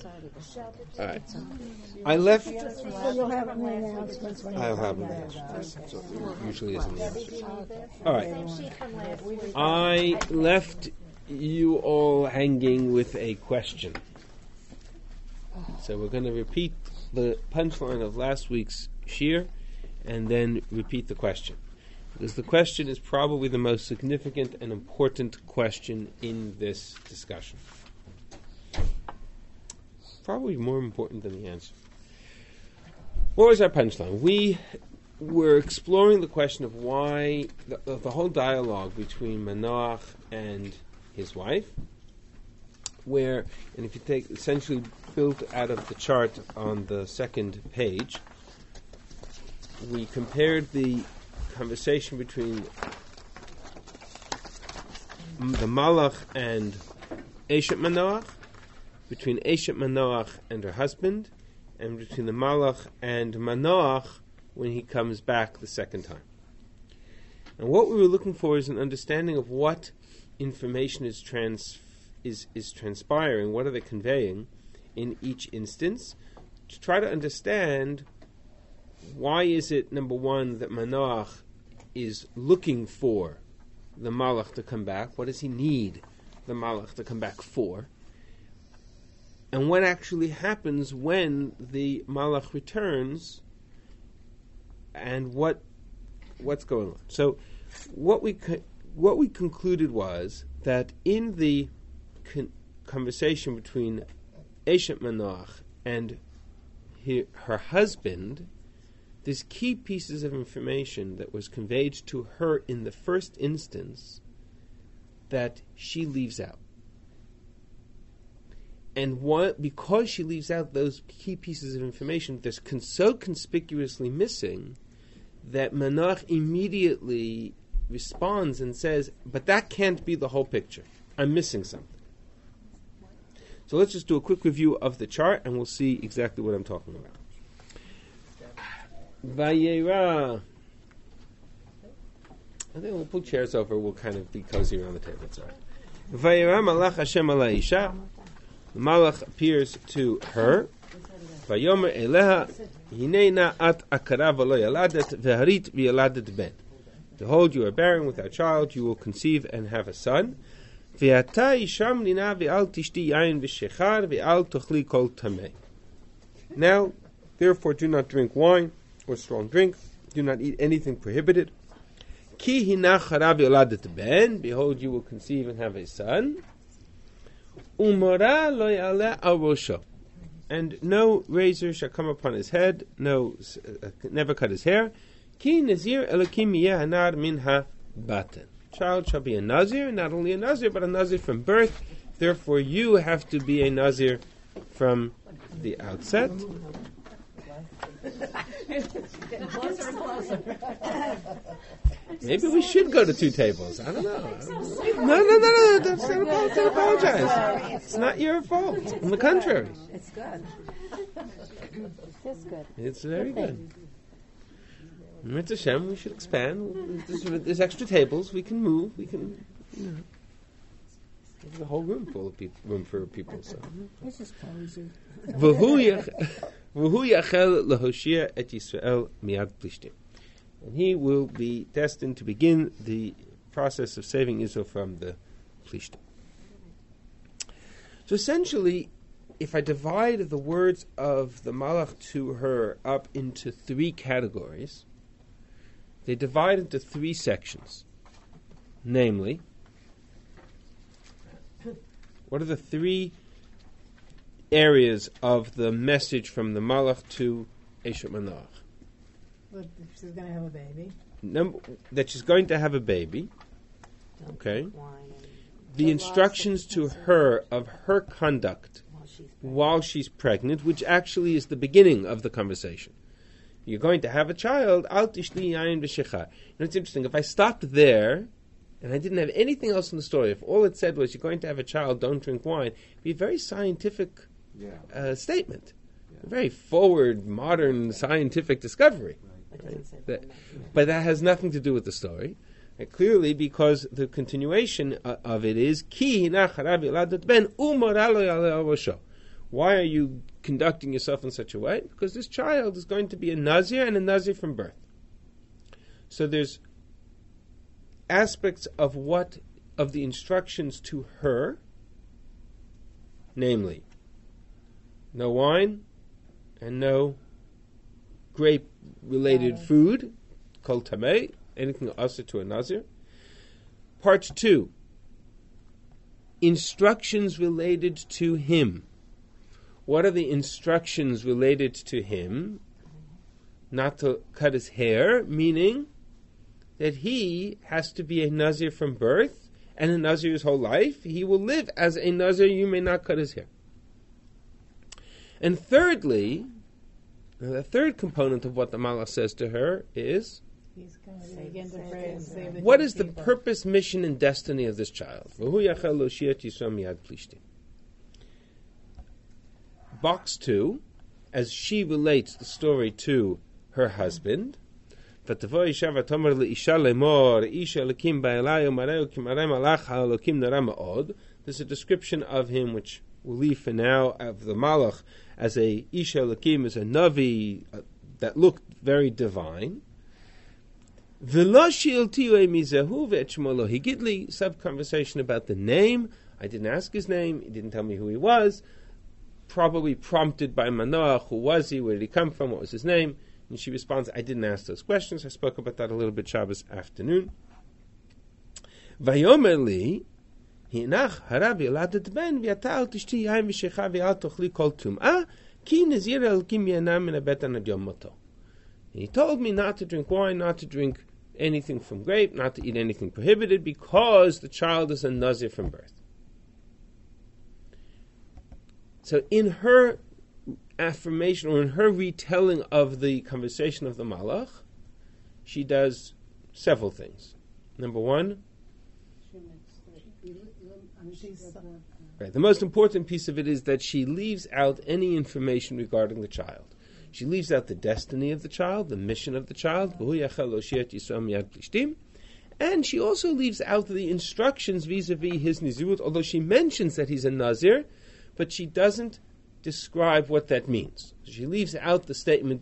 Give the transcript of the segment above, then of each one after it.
All right. I left. You'll have the announcements when I'll have them there. So it usually isn't there. All right. I left you all hanging with a question. So we're going to repeat the punchline of last week's shir and then repeat the question. Because the question is probably the most significant and important question in this discussion. Probably more important than the answer. What was our punchline? We were exploring the question of why the whole dialogue between Manoach and his wife, where, and if you take essentially built out of the chart on the second page, we compared the conversation between the Malach and Eshet Manoach, between Eshet Manoach and her husband, and between the Malach and Manoach when he comes back the second time. And what we were looking for is an understanding of what information is transpiring, what are they conveying in each instance, to try to understand why is it, number one, that Manoach is looking for the Malach to come back. What does he need the Malach to come back for? And what actually happens when the Malach returns, and what's going on? So, what we concluded was that in the conversation between Eshet Manoach and her husband, there's key pieces of information that was conveyed to her in the first instance that she leaves out. And because she leaves out those key pieces of information, they're so conspicuously missing that Manoach immediately responds and says, but that can't be the whole picture. I'm missing something. So let's just do a quick review of the chart and we'll see exactly what I'm talking about. Vayera. I think we'll pull chairs over, we'll kind of be cozy around the table. It's all right. Vayera malach Hashem ala isha. The Malach appears to her. Vayomer eleha, hinena at akara v'lo yaladet v'harit v'yaladet ben. Behold, you are barren without child, you will conceive and have a son. V'ata isham nina v'al tishti yain v'shechar v'al tochli kol tamei. Now, therefore, do not drink wine or strong drink. Do not eat anything prohibited. Ki hina chara v'yaladet ben. Behold, you will conceive and have a son. Umara lo yaleh al rosho, and no razor shall come upon his head, never cut his hair. Ki nazir elokim yeh hanar min ha-baten. Child shall be a nazir, not only a nazir, but a nazir from birth. Therefore, you have to be a nazir from the outset. Maybe we should go to two tables. I don't know. No. Don't apologize. It's not your fault. On the contrary. It's good. It's good. It's very good. Mitzvah Hashem, we should expand. There's extra tables. We can move. We can, there's a whole room full of room for people. So. This is cozy. V'hu yachel lehoshia et Yisrael miad plishtim. And he will be destined to begin the process of saving Israel from the Plishtim. So essentially, if I divide the words of the Malach to her up into three categories, they divide into three sections. Namely, what are the three areas of the message from the Malach to Eshet Manoach? She's going to have a baby. That she's going to have a baby. Okay. The instructions to her of her conduct while she's pregnant, which actually is the beginning of the conversation. You're going to have a child. Al tishli yain v'shechar. It's interesting. If I stopped there and I didn't have anything else in the story, if all it said was you're going to have a child, don't drink wine, it'd be a very scientific statement. Yeah. A very forward, modern, scientific discovery. Right? But that has nothing to do with the story. Clearly, because the continuation of it is Ki hina charav yaladet ben umara lo yaleh al rosho. Why are you conducting yourself in such a way? Because this child is going to be a Nazir and a Nazir from birth. So there's aspects of the instructions to her, namely, no wine and no grape-related food, kol tamei, anything asa to a Nazir. Part 2, instructions related to him. What are the instructions related to him? Not to cut his hair, meaning that he has to be a Nazir from birth and a Nazir his whole life. He will live as a Nazir, you may not cut his hair. And thirdly, the third component of what the Malach says to her is, what is the purpose, mission, and destiny of this child? Box 2, as she relates the story to her husband, there's a description of him which we'll leave for now, of the Malach as a Isha Lakim, as a Navi that looked very divine. He gidli, sub-conversation about the name. I didn't ask his name, he didn't tell me who he was, probably prompted by Manoach, who was he, where did he come from, what was his name? And she responds, I didn't ask those questions. I spoke about that a little bit Shabbos afternoon. Vayomer li, hinach harav yoladet ben v'yata al tishti yaim v'shecha v'al tochli kol tum'ah ki nazir elkim yanam min habetan ad yom moto. He told me not to drink wine, not to drink anything from grape, not to eat anything prohibited, because the child is a nazir from birth. So in her affirmation, or in her retelling of the conversation of the Malach, she does several things. Number one, the most important piece of it is that she leaves out any information regarding the child. She leaves out the destiny of the child, the mission of the child, and she also leaves out the instructions vis-a-vis his nizirut, although she mentions that he's a Nazir, but she doesn't describe what that means. She leaves out the statement,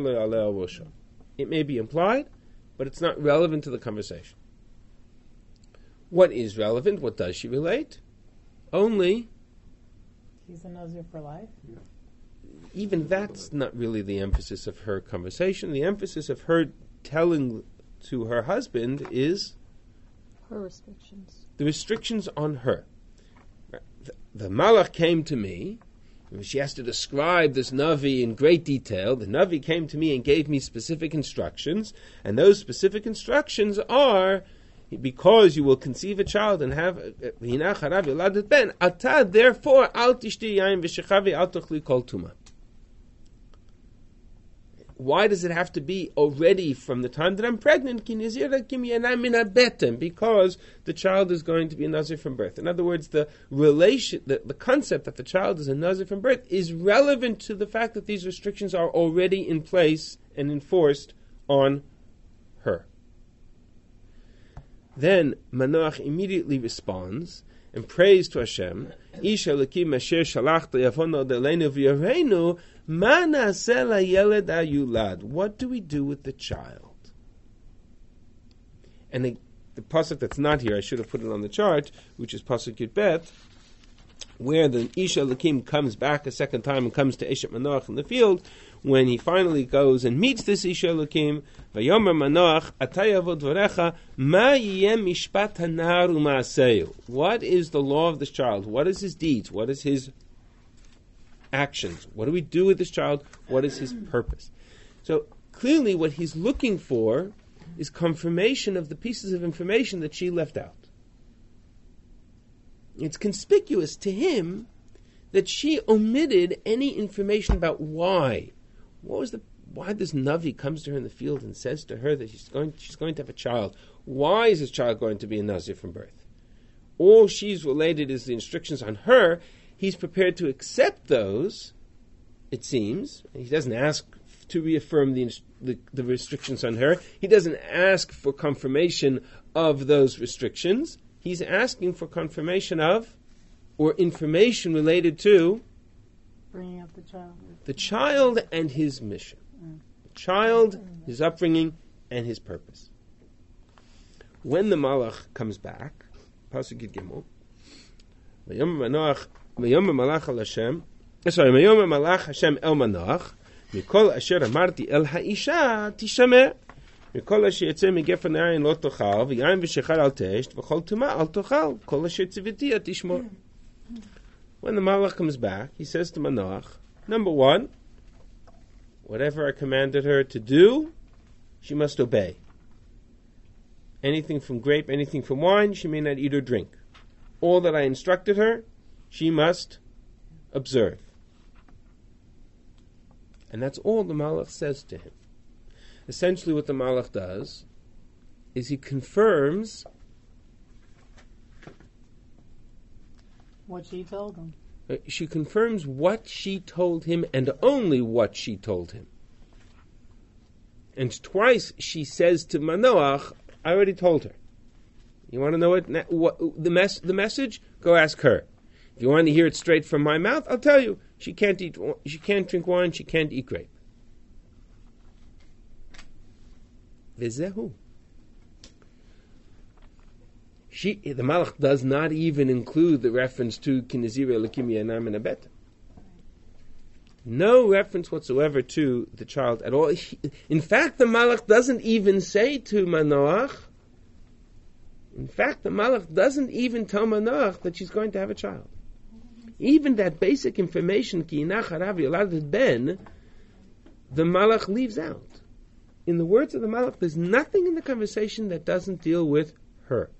it may be implied, but it's not relevant to the conversation. What is relevant? What does she relate? Only he's a Nazir for life. Even that's not really the emphasis of her conversation. The emphasis of her telling to her husband is her restrictions. The restrictions on her. The Malach came to me. She has to describe this Navi in great detail. The Navi came to me and gave me specific instructions, and those specific instructions are, because you will conceive a child and have ben, ata, therefore, al tishti yain v'shechavi al tochli kol tuma. Why does it have to be already from the time that I'm pregnant? Because the child is going to be a Nazir from birth. In other words, the concept that the child is a Nazir from birth is relevant to the fact that these restrictions are already in place and enforced on her. Then Manoach immediately responds and prays to Hashem, Isha Elokim asher shalachta yavono delenu v'yareinu. What do we do with the child? And the pasuk that's not here, I should have put it on the chart, which is pasuk Yud Bet, where the Isha Elokim comes back a second time and comes to Eshet Manoach in the field, when he finally goes and meets this Isha Elokim, Vayomer Manoach, Atayavod Varecha, Ma yiyem mishpat hanar u'ma'aseu. What is the law of this child? What is his deeds? What is his actions? What do we do with this child? What is his purpose? So clearly what he's looking for is confirmation of the pieces of information that she left out. It's conspicuous to him that she omitted any information about why. Why this Navi comes to her in the field and says to her that she's going to have a child. Why is this child going to be a Nazir from birth? All she's related is the instructions on her. He's prepared to accept those, it seems. He doesn't ask to reaffirm the restrictions on her. He doesn't ask for confirmation of those restrictions. He's asking for confirmation of, or information related to, bringing up the child. The child and his mission. The child, his upbringing, and his purpose. When the Malach comes back, Pasuk Yud Gimel, Vayomer Malach al Hashem, Vayomer Malach Hashem el Manoach, Mikol asher amarti el ha'isha tishameh, Mikol asher yetzeh migefen ha'ayin lo tochal, v'yayin v'shechar al tesht, v'chol tuma al tochal, kol asher tziviti tishmor. When the Malach comes back, he says to Manoach, number one, whatever I commanded her to do, she must obey. Anything from grape, anything from wine, she may not eat or drink. All that I instructed her, she must observe. And that's all the Malach says to him. Essentially what the Malach does is he confirms What she told him. She confirms what she told him and only what she told him. And twice she says to Manoach, I already told her. You want to know what the message? Go ask her. If you want to hear it straight from my mouth, I'll tell you. She can't drink wine, she can't eat grape. V'zehu. The Malach does not even include the reference to Kinezira Elokim Yanam and Abet. No reference whatsoever to the child at all. In fact, the Malach doesn't even say to Manoach. In fact, the Malach doesn't even tell Manoach that she's going to have a child. Even that basic information, Ki inach harav yoladet ben, the Malach leaves out. In the words of the Malach, there's nothing in the conversation that doesn't deal with her.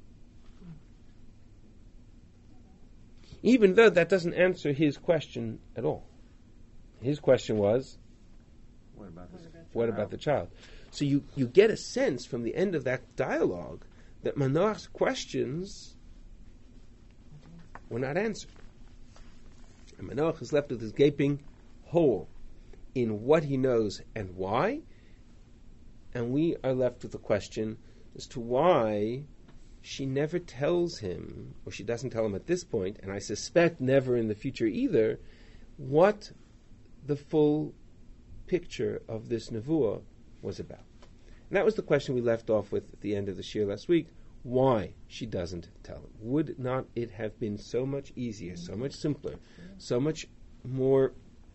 Even though that doesn't answer his question at all. His question was, what about the child? So you get a sense from the end of that dialogue that Manoach's questions were not answered. And Manoach is left with this gaping hole in what he knows and why. And we are left with the question as to why she never tells him, or she doesn't tell him at this point, and I suspect never in the future either, what the full picture of this nevuah was about. And that was the question we left off with at the end of the shir last week. Why she doesn't tell him? Would not it have been so much easier, so much simpler, so much more,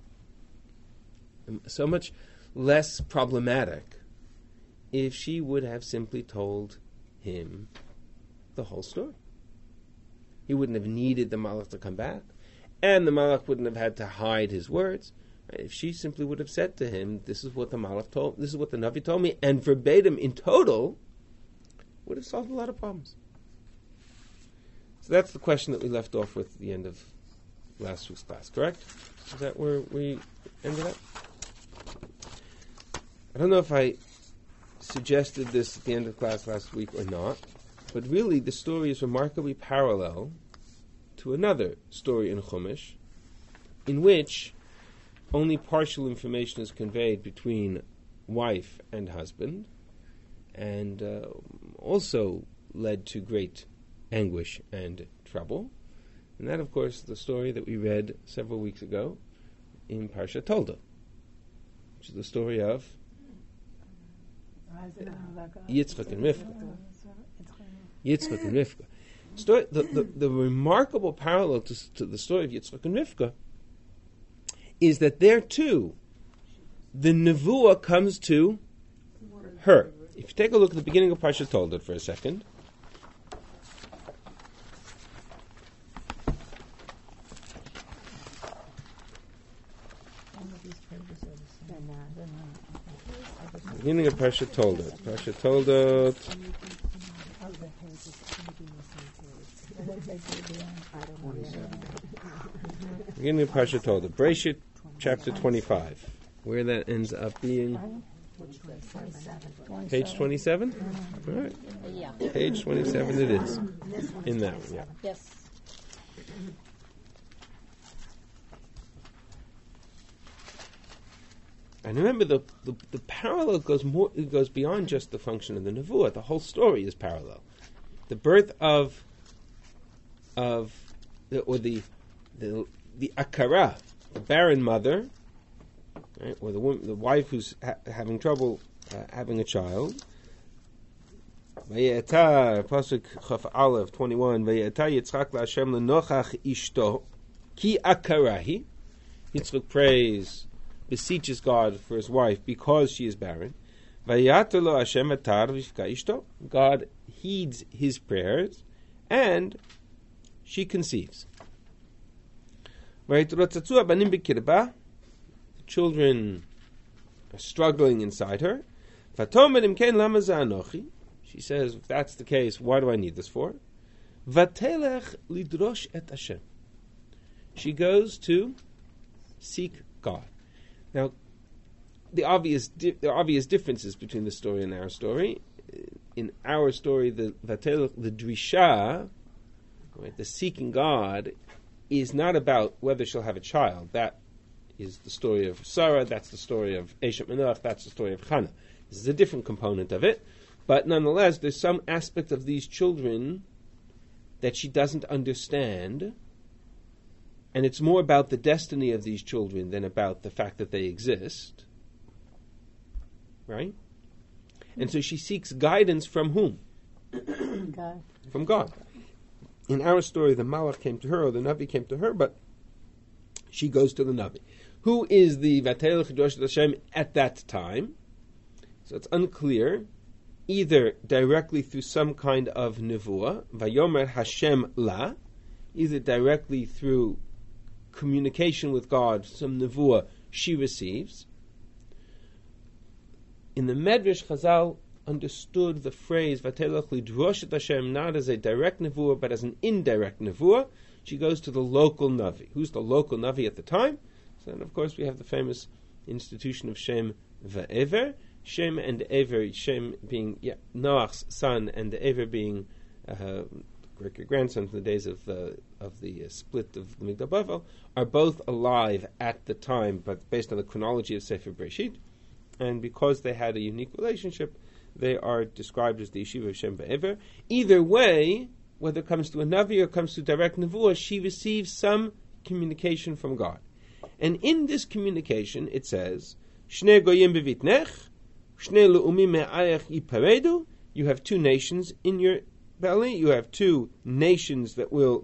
so much less problematic if she would have simply told him the whole story? He wouldn't have needed the Malach to come back, and the Malach wouldn't have had to hide his words. If she simply would have said to him, this is what the Malach told, this is what the Navi told me, and verbatim in total, would have solved a lot of problems. So that's the question that we left off with at the end of last week's class, correct? Is that where we ended up? I don't know if I suggested this at the end of class last week or not, but really the story is remarkably parallel to another story in Chumash, in which only partial information is conveyed between wife and husband, and also led to great anguish and trouble. And that, of course, is the story that we read several weeks ago in Parsha Tolda, which is the story of Yitzchak and Rivka. Yitzchak and Rivka. The remarkable parallel to the story of Yitzchak and Rivka is that there too, the nevuah comes to her. If you take a look at the beginning of Parsha Tolda for a second, beginning of Parsha Tolda. Parsha Tolda. Beginning of Parsha Tolda. Breshit, chapter 25. Where that ends up being. Page 27? All right. Yeah. Page 27 it is. In that one, yeah. Yes. And remember, the parallel goes beyond just the function of the nevuah. The whole story is parallel. The birth of the akara the barren mother, right, or the wife who's having trouble having a child. Vayeta, pasuk Chaf Aleph 21. Vayeta Yitzchak laHashem lenochach ishto ki akarahi. Yitzchak beseeches God for his wife because she is barren. Vayata lo Hashem atar v'ifka ishto. God heeds his prayers, and she conceives. Vayitrotzatzu abanim b'kirba. The children are struggling inside her. Vatomer imken lama za'anochi. She says, if that's the case, why do I need this for? Vatelech lidrosh et Hashem. She goes to seek God. Now, there are obvious differences between the story and our story. In our story, the drisha, right, the seeking God, is not about whether she'll have a child. That is the story of Sarah. That's the story of Eshet Manoach. That's the story of Hannah. This is a different component of it. But nonetheless, there's some aspect of these children that she doesn't understand, and it's more about the destiny of these children than about the fact that they exist. Right? And so she seeks guidance from whom? God. From God. In our story, the Malach came to her, or the Navi came to her, but she goes to the Navi. Who is the Vatel Chidosh Hashem at that time? So it's unclear. Either directly through some kind of nevuah, Vayomer Hashem La, either directly through communication with God, some nevuah she receives. In the Medrash, Chazal understood the phrase Vatelach lidrosh et Hashem not as a direct nevuah, but as an indirect nevuah. She goes to the local Navi. Who's the local Navi at the time? So then, of course, we have the famous institution of Shem Ve'ever. Shem and Ever, Shem being Noach's son, and Ever being great-grandson from the days of the split of the Migdal Bavel, are both alive at the time, but based on the chronology of Sefer Breshit. And because they had a unique relationship, they are described as the Yeshiva of Shem Ve'ever. Either way, whether it comes to a Navi or comes to direct Nevuah, she receives some communication from God. And in this communication, it says, Shnei goyim bevitnech, Shnei le'umim me'ayach yiparedu. You have two nations in your belly. You have two nations that will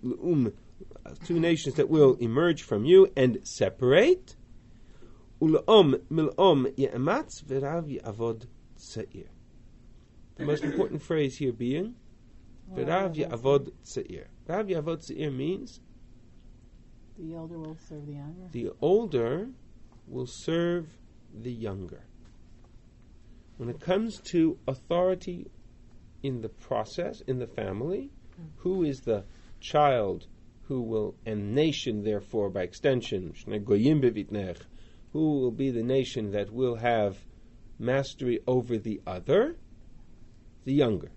emerge from you and separate. Ule'om mil'om ye'ematz v'rav ya'avod tza'ir. The most important phrase here being v'rav ya'avod tza'ir. V'rav ya'avod tza'ir means the elder will serve the younger. The older will serve the younger. When it comes to authority in the process, in the family, who is the child who will, and nation therefore by extension, who will be the nation that will have mastery over the other? The younger.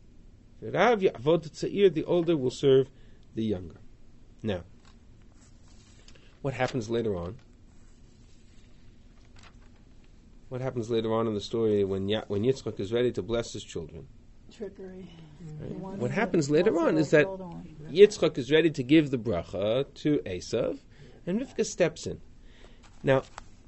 The older will serve the younger. Now, what happens later on? What happens later on in the story when Yitzchak is ready to bless his children? Trickery. Right. What happens later on is that Yitzchak is ready to give the bracha to Esav, and Rivka steps in. Now,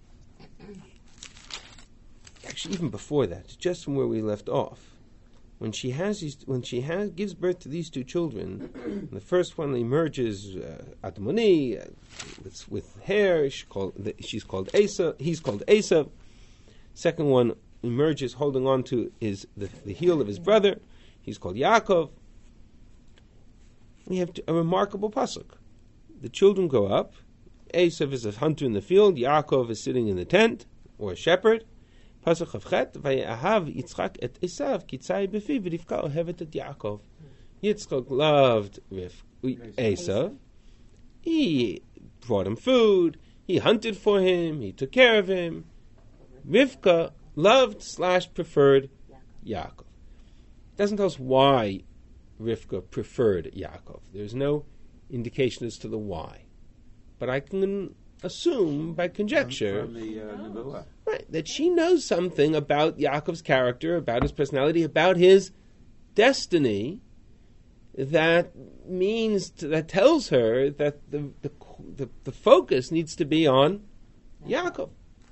actually, even before that, just from where we left off, when she gives birth to these two children, the first one emerges Admoni with hair. She's called Esav. He's called Esav. Second one emerges holding on to the heel of his brother. He's called Yaakov. We have a remarkable pasuk. The children grow up. Esav is a hunter in the field. Yaakov is sitting in the tent, or a shepherd. Pasuk of Chet, Vayeahav Yitzchak et Esav kitzai befi v'Rivka ohevet et Yaakov. Yitzchak loved Esav. He brought him food. He hunted for him. He took care of him. Rivka loved/preferred Yaakov. It doesn't tell us why Rivka preferred Yaakov. There's no indication as to the why. But I can assume by conjecture right, that she knows something about Yaakov's character, about his personality, about his destiny, that that tells her that the focus needs to be on Yaakov.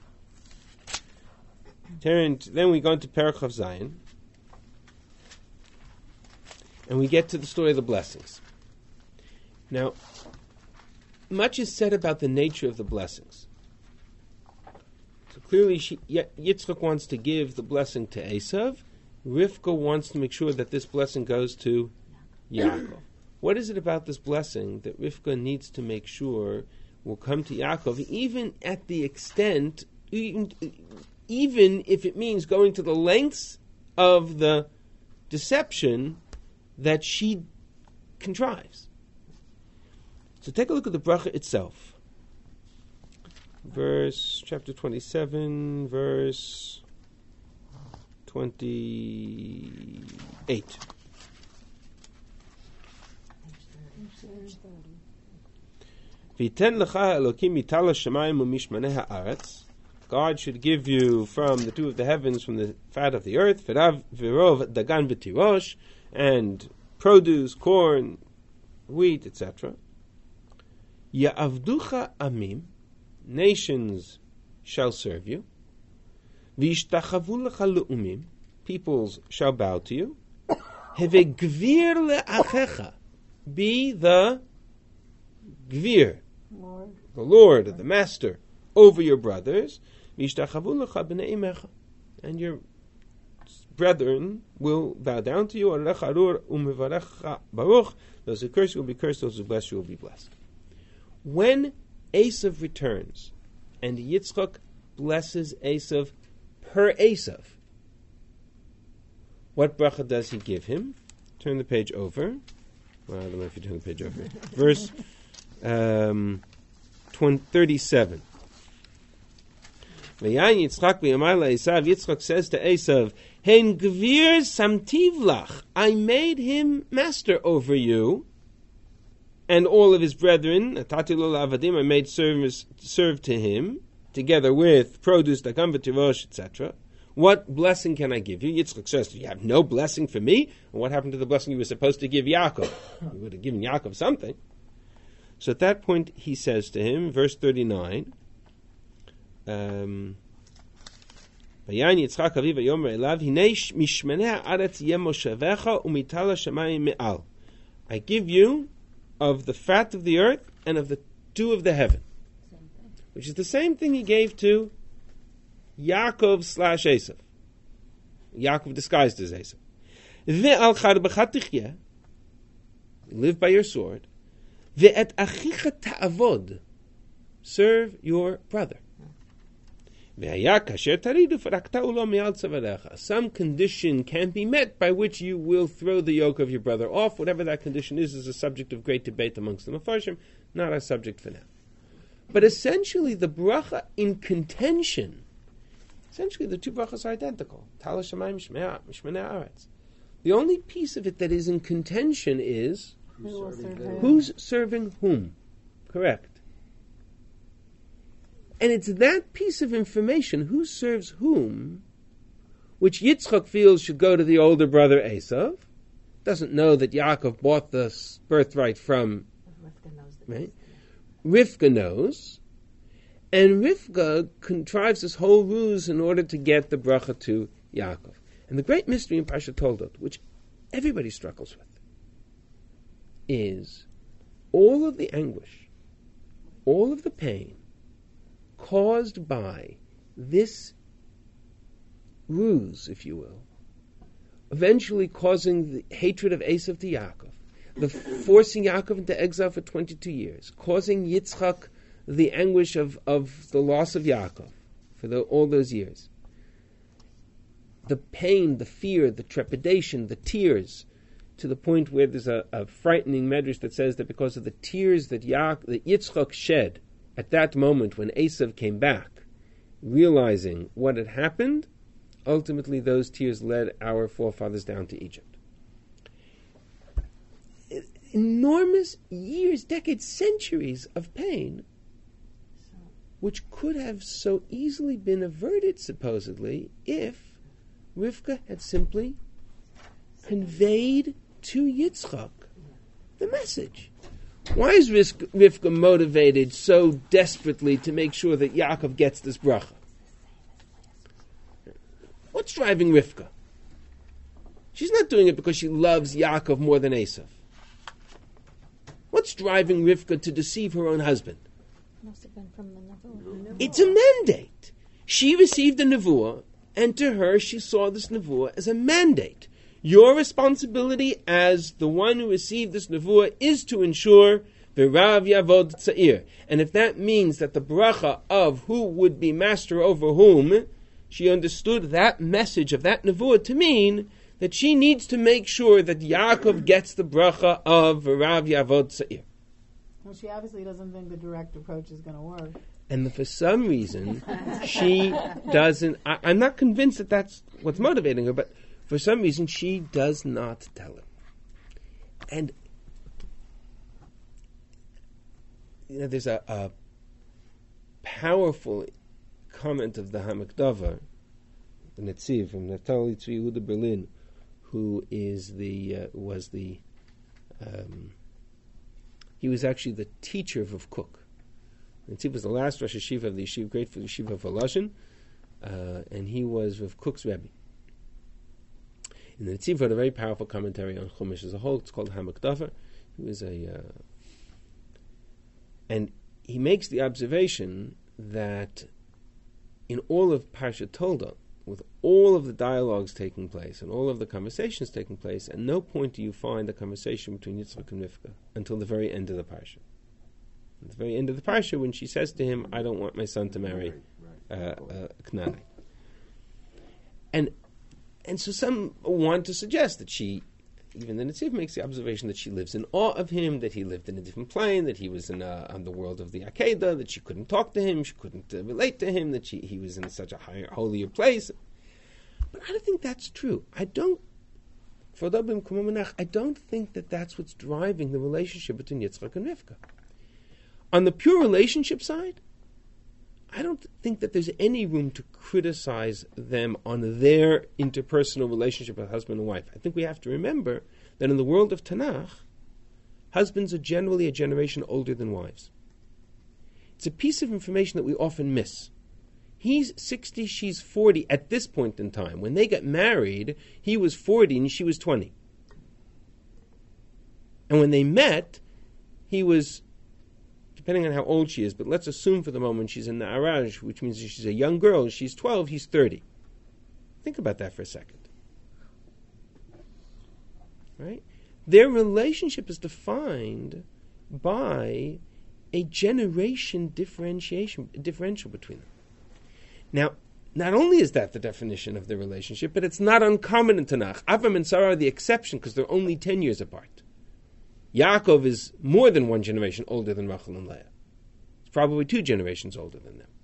Then we go into Perek Chav Zayin, and we get to the story of the blessings. Now, much is said about the nature of the blessings. So clearly, Yitzchak wants to give the blessing to Esav. Rivka wants to make sure that this blessing goes to Yaakov. What is it about this blessing that Rivka needs to make sure will come to Yaakov, even at the extent, even if it means going to the lengths of the deception that she contrives? So take a look at the bracha itself. Chapter 27, verse 28. V'iten lecha Elokim mitala shamayim u'mishmanei ha'aretz. God should give you from the dew of the heavens, from the fat of the earth, v'rav v'rov dagan v'tirosh, and produce, corn, wheat, etc. Ya'avducha amim, nations shall serve you. V'yishtachavu lecha le'umim, peoples shall bow to you. Heve gvir le'achecha, be the gvir, the Lord, the master, over your brothers. V'yishtachavu lecha b'nei imecha, and your brethren will bow down to you. Those who curse you will be cursed, those who bless you will be blessed. When Esav returns, and Yitzchak blesses Esav per Esav, what bracha does he give him? Turn the page over. Well, I don't know if you turn the page over. Verse 37. Yitzchak says to Esav, Hein gvir samtiv lach, I made him master over you, and all of his brethren, atati lo la'avadim, I made serve to him, together with produce, dakam v'tirosh, etc. What blessing can I give you? Yitzchak says, you have no blessing for me? And what happened to the blessing you were supposed to give Yaakov? You would have given Yaakov something. So at that point he says to him, verse 39, Vayayin Yitzchak aviv vayomer elav, Hinei mishmanei ha'aretz yeh moshevecha u'mitala shamayim me'al. I give you of the fat of the earth and of the dew of the heaven, which is the same thing he gave to Yaakov / Esav. Yaakov disguised as Esav. Ve'al charbecha tichyeh, live by your sword. Ve'et achicha ta'avod, serve your brother. Some condition can be met by which you will throw the yoke of your brother off. Whatever that condition is a subject of great debate amongst the Mefarshim, not our subject for now. But essentially, the bracha in contention, essentially the two brachas are identical. Tala Shamayim Mishmanei Haaretz. The only piece of it that is in contention is who's serving whom. Correct. And it's that piece of information, who serves whom, which Yitzchak feels should go to the older brother Esav. Doesn't know that Yaakov bought the birthright from Rivka knows. And Rivka contrives this whole ruse in order to get the bracha to Yaakov. And the great mystery in Parshat Toldot, which everybody struggles with, is all of the anguish, all of the pain, caused by this ruse, if you will, eventually causing the hatred of Esav to Yaakov, the forcing Yaakov into exile for 22 years, causing Yitzchak the anguish of the loss of Yaakov for all those years. The pain, the fear, the trepidation, the tears, to the point where there's a frightening medrash that says that because of the tears that Yitzchak shed at that moment when Esav came back, realizing what had happened, ultimately those tears led our forefathers down to Egypt. Enormous years, decades, centuries of pain, which could have so easily been averted, supposedly, if Rivka had simply conveyed to Yitzchak the message. Why is Rivka motivated so desperately to make sure that Yaakov gets this bracha? What's driving Rivka? She's not doing it because she loves Yaakov more than Esav. What's driving Rivka to deceive her own husband? Must have been from the Nevuah. It's a mandate. She received a nevuah, and to her she saw this nevuah as a mandate. Your responsibility as the one who received this nevuah is to ensure v'rav yavod tza'ir. And if that means that the bracha of who would be master over whom, she understood that message of that nevuah to mean that she needs to make sure that Yaakov gets the bracha of v'rav yavod tza'ir. Well, she obviously doesn't think the direct approach is going to work. And for some reason, she doesn't... I'm not convinced that that's what's motivating her, but for some reason, she does not tell him. And there's a powerful comment of the Hamakdavar, the Netziv from Naftali Tzvi Yehuda Berlin, who is he was actually the teacher of Rav Kook. Netziv was the last Rosh Yeshiva of the Yeshiva, great Yeshiva of Volozhin, and he was Rav Kook's Rebbe. And the Netziv wrote a very powerful commentary on Chumash as a whole. It's called Hamakdavar. He was and he makes the observation that in all of Parshat Tolda, with all of the dialogues taking place and all of the conversations taking place, at no point do you find a conversation between Yitzchak and Rivka until the very end of the Parsha. At the very end of the Parsha, when she says to him, I don't want my son to marry Knanai. And so some want to suggest that she, even the Netziv makes the observation that she lives in awe of him, that he lived in a different plane, that he was in on the world of the Akedah, that she couldn't talk to him, she couldn't relate to him, that he was in such a higher, holier place. But I don't think that's true. I don't think that that's what's driving the relationship between Yitzchak and Rivka. On the pure relationship side, I don't think that there's any room to criticize them on their interpersonal relationship with husband and wife. I think we have to remember that in the world of Tanakh, husbands are generally a generation older than wives. It's a piece of information that we often miss. He's 60, she's 40 at this point in time. When they got married, he was 40 and she was 20. And when they met, he was, depending on how old she is, but let's assume for the moment she's in the Araj, which means she's a young girl, she's 12, he's 30. Think about that for a second. Right? Their relationship is defined by a generation differential between them. Now, not only is that the definition of the relationship, but it's not uncommon in Tanakh. Avram and Sarah are the exception because they're only 10 years apart. Yaakov is more than one generation older than Rachel and Leah. It's probably 2 generations older than them.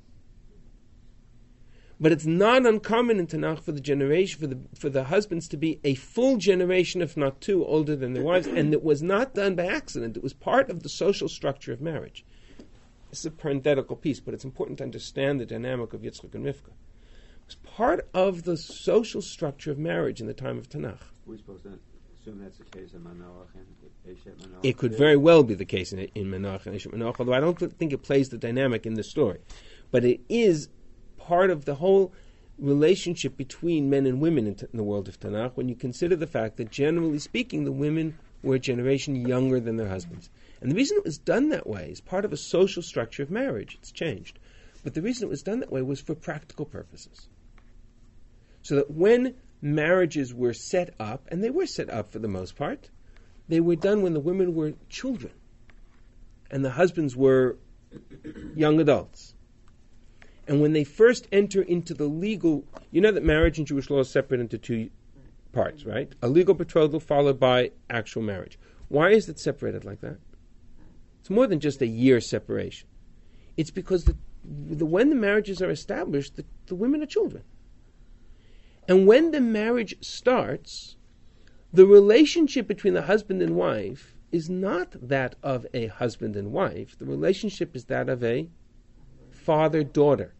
But it's not uncommon in Tanakh for the generation for the husbands to be a full generation, if not 2, older than their wives, and it was not done by accident. It was part of the social structure of marriage. This is a parenthetical piece, but it's important to understand the dynamic of Yitzchak and Rivka. It was part of the social structure of marriage in the time of Tanakh. We're supposed to assume that's the case in Manoach and Eshet Manoach. It could very well be the case in Manoach and Eshet Manoach, although I don't think it plays the dynamic in this story. But it is part of the whole relationship between men and women in the world of Tanakh when you consider the fact that, generally speaking, the women were a generation younger than their husbands. And the reason it was done that way is part of a social structure of marriage. It's changed. But the reason it was done that way was for practical purposes. So that when marriages were set up, and they were set up for the most part, they were done when the women were children and the husbands were young adults. And when they first enter into the legal... You know that marriage in Jewish law is separate into 2 parts, right? A legal betrothal followed by actual marriage. Why is it separated like that? It's more than just a year separation. It's because when the marriages are established, the women are children. And when the marriage starts, the relationship between the husband and wife is not that of a husband and wife. The relationship is that of a father-daughter.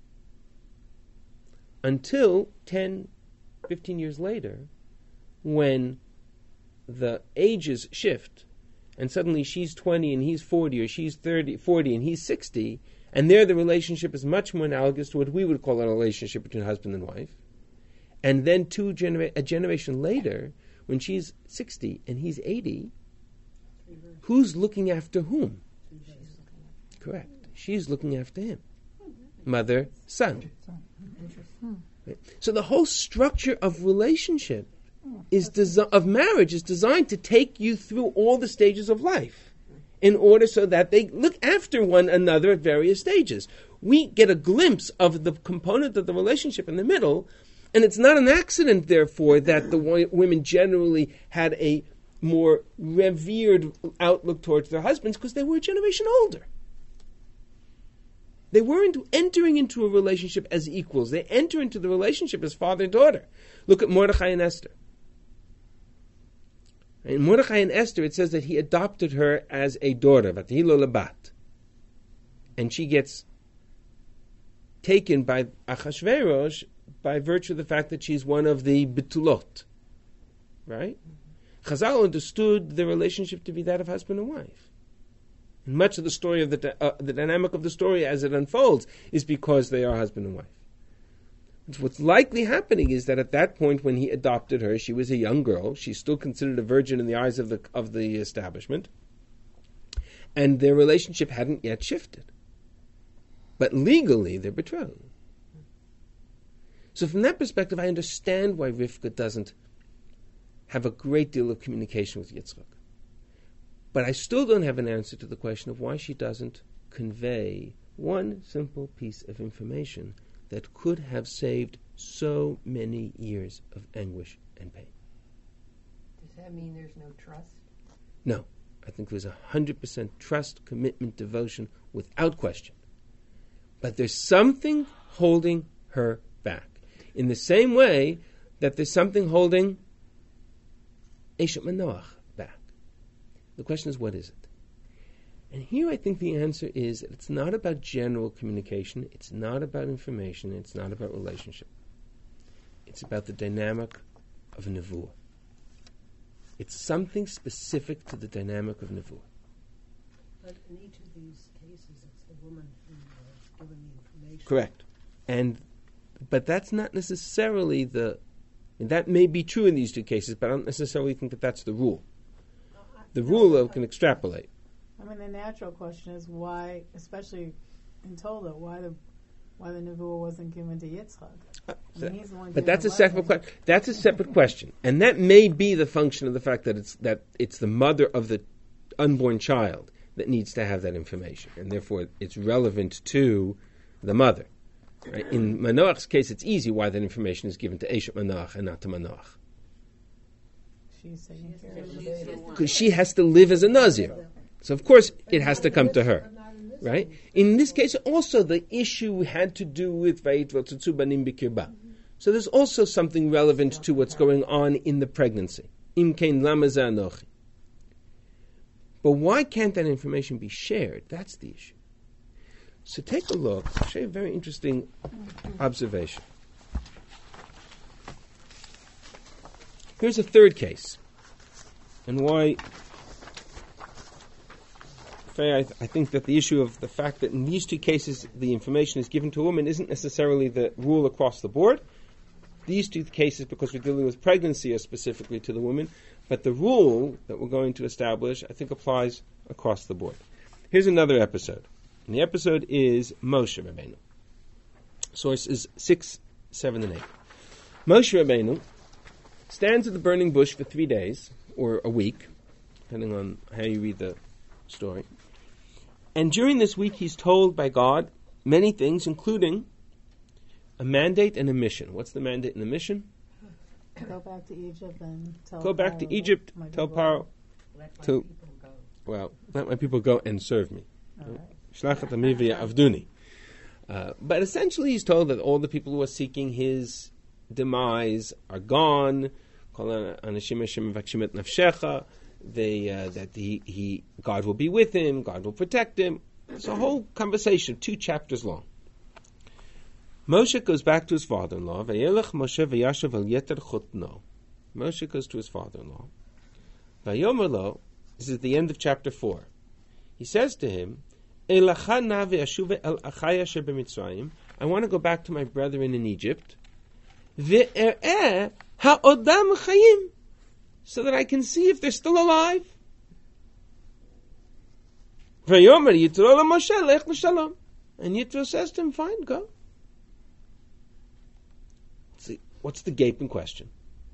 Until 10, 15 years later, when the ages shift and suddenly she's 20 and he's 40, or she's 40 and he's 60, and there the relationship is much more analogous to what we would call a relationship between husband and wife. And then a generation later, when she's 60 and he's 80, who's looking after whom? Correct. She's looking after him. Mother, son. Right? So the whole structure of relationship of marriage is designed to take you through all the stages of life in order so that they look after one another at various stages. We get a glimpse of the component of the relationship in the middle, and it's not an accident, therefore, that the women generally had a more revered outlook towards their husbands because they were a generation older. They weren't entering into a relationship as equals. They enter into the relationship as father and daughter. Look at Mordechai and Esther. In Mordechai and Esther, it says that he adopted her as a daughter, Vatihilo Labat. And she gets taken by Achashverosh by virtue of the fact that she's one of the Betulot. Right? Chazal understood the relationship to be that of husband and wife. And much of the story of the dynamic of the story as it unfolds is because they are husband and wife. What's likely happening is that at that point when he adopted her, she was a young girl. She's still considered a virgin in the eyes of the establishment. And their relationship hadn't yet shifted. But legally, they're betrothed. So from that perspective, I understand why Rivka doesn't have a great deal of communication with Yitzchak. But I still don't have an answer to the question of why she doesn't convey one simple piece of information that could have saved so many years of anguish and pain. Does that mean there's no trust? No. I think there's 100% trust, commitment, devotion, without question. But there's something holding her back. In the same way that there's something holding Eshet Manoach back. The question is, what is it? And here I think the answer is that it's not about general communication, it's not about information, it's not about relationship. It's about the dynamic of nevuah. It's something specific to the dynamic of nevuah. But in each of these cases, it's the woman who is given the information. Correct. But that's not necessarily that may be true in these two cases, but I don't necessarily think that that's the rule. The rule can extrapolate. I mean, the natural question is why, especially in Tola, why the nevuah wasn't given to Yitzchak. He's the one. But that's a separate question. That's a separate question, and that may be the function of the fact that it's the mother of the unborn child that needs to have that information, and therefore it's relevant to the mother. Right? In Manoach's case, it's easy why that information is given to Eshet Manoach and not to Manoach. She's taking care of it. Because she has to live as a Nazir. So, of course, it has to come to her. Right? In this case, also, the issue had to do with Vayit V'Tzutzu Banim B'Kirba. So there's also something relevant to what's going on in the pregnancy. Im Kein Lama Ze Anochi. But why can't that information be shared? That's the issue. So take a look. I'll show you a very interesting observation. Here's a third case. And why I think that the issue of the fact that in these two cases the information is given to a woman isn't necessarily the rule across the board. These two cases, because we're dealing with pregnancy, are specifically to the woman. But the rule that we're going to establish, I think, applies across the board. Here's another episode. And the episode is Moshe Rabbeinu. Sources 6, 7, and 8. Moshe Rabbeinu stands at the burning bush for 3 days, or a week, depending on how you read the story. And during this week, he's told by God many things, including a mandate and a mission. What's the mandate and the mission? Go back to Egypt and tell Go back to Egypt, tell Paro, let my people go and serve me. Shlachat ami v'ya'avduni. But essentially he's told that all the people who are seeking his demise are gone. That God will be with him, God will protect him. It's a whole conversation, 2 chapters long. Moshe goes back to his father-in-law. Moshe goes to his father-in-law. This is at the end of chapter 4. He says to him, I want to go back to my brethren in Egypt, so that I can see if they're still alive. And Yitro says to him, fine, go. See, what's the gaping question?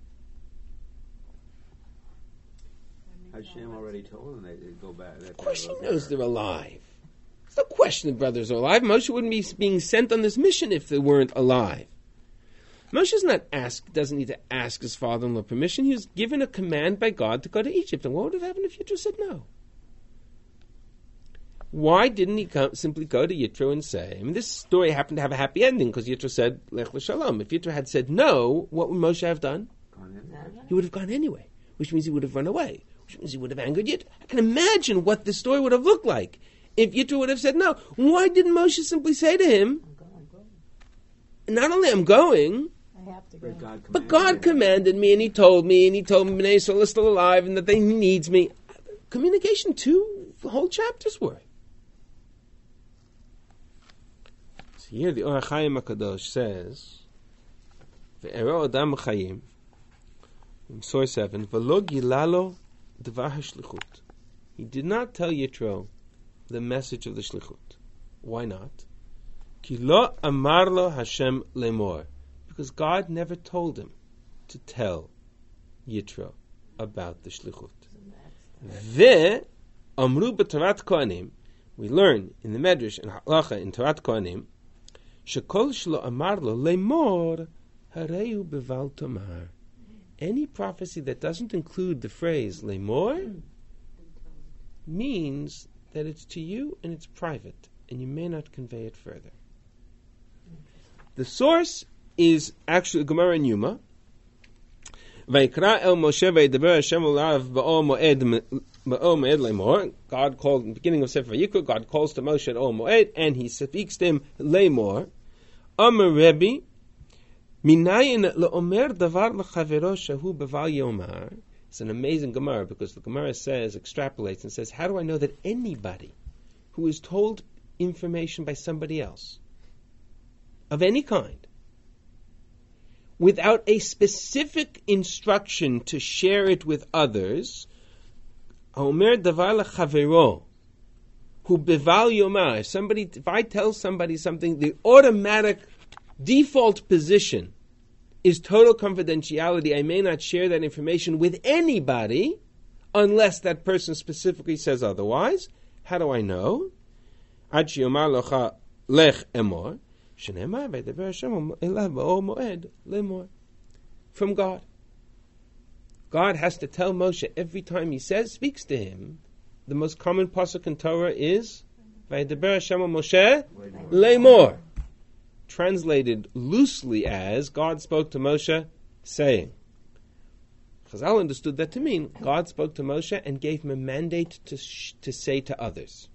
Hashem already told them they'd go back. Of course he knows they're alive. There's no question the brothers are alive. Moshe wouldn't be being sent on this mission if they weren't alive. Moshe's doesn't need to ask his father-in-law permission. He was given a command by God to go to Egypt. And what would have happened if Yitro said no? Why didn't he simply go to Yitro and say, this story happened to have a happy ending because Yitro said, Lech l'shalom. If Yitro had said no, what would Moshe have done? He would have gone anyway, which means he would have run away, which means he would have angered Yitro. I can imagine what the story would have looked like if Yitro would have said no. Why didn't Moshe simply say to him, not only I'm going, I have to go. but God commanded me, and He told me Bnei Yisrael is still alive, and that He needs me. Communication, 2 whole chapters worth. So here the Or HaChaim HaKadosh says, Ve'ero Adam Chayim, in Source 7, V'lo gilalo dvar hashlichut. He did not tell Yitro the message of the shlichut. Why not? Ki lo amar lo Hashem lemor. Because God never told him to tell Yitro about the shlichut. Ve amru b'Torat Kohanim. We learn in the Medrash and Halacha in Torat Kohanim, shekol shlo amar lo lemor hareu beval tomar. Any prophecy that doesn't include the phrase lemor means that it's to you and it's private, and you may not convey it further. The source is actually Gemara in Yuma. Vayikra el Moshe vaydaber Hashem ulav ba'ol moed lemor. God called in the beginning of Sefer Vayikra. God calls to Moshe at Ol Moed, and He speaks to him lemor. Amar Rebbe, minayin leomer davar lechavero shahu beval yomar. It's an amazing Gemara because the Gemara extrapolates and says, how do I know that anybody who is told information by somebody else of any kind, without a specific instruction to share it with others, Omer davar lechavero, who beval yomar, if I tell somebody something, the automatic default position is total confidentiality. I may not share that information with anybody unless that person specifically says otherwise. How do I know? Ad sheyomar locha lech emor. From God. God has to tell Moshe every time He speaks to him. The most common pasuk in Torah is Vaydaber Hashem Moshe lemor, translated loosely as God spoke to Moshe saying. Chazal understood that to mean God spoke to Moshe and gave him a mandate to say to others.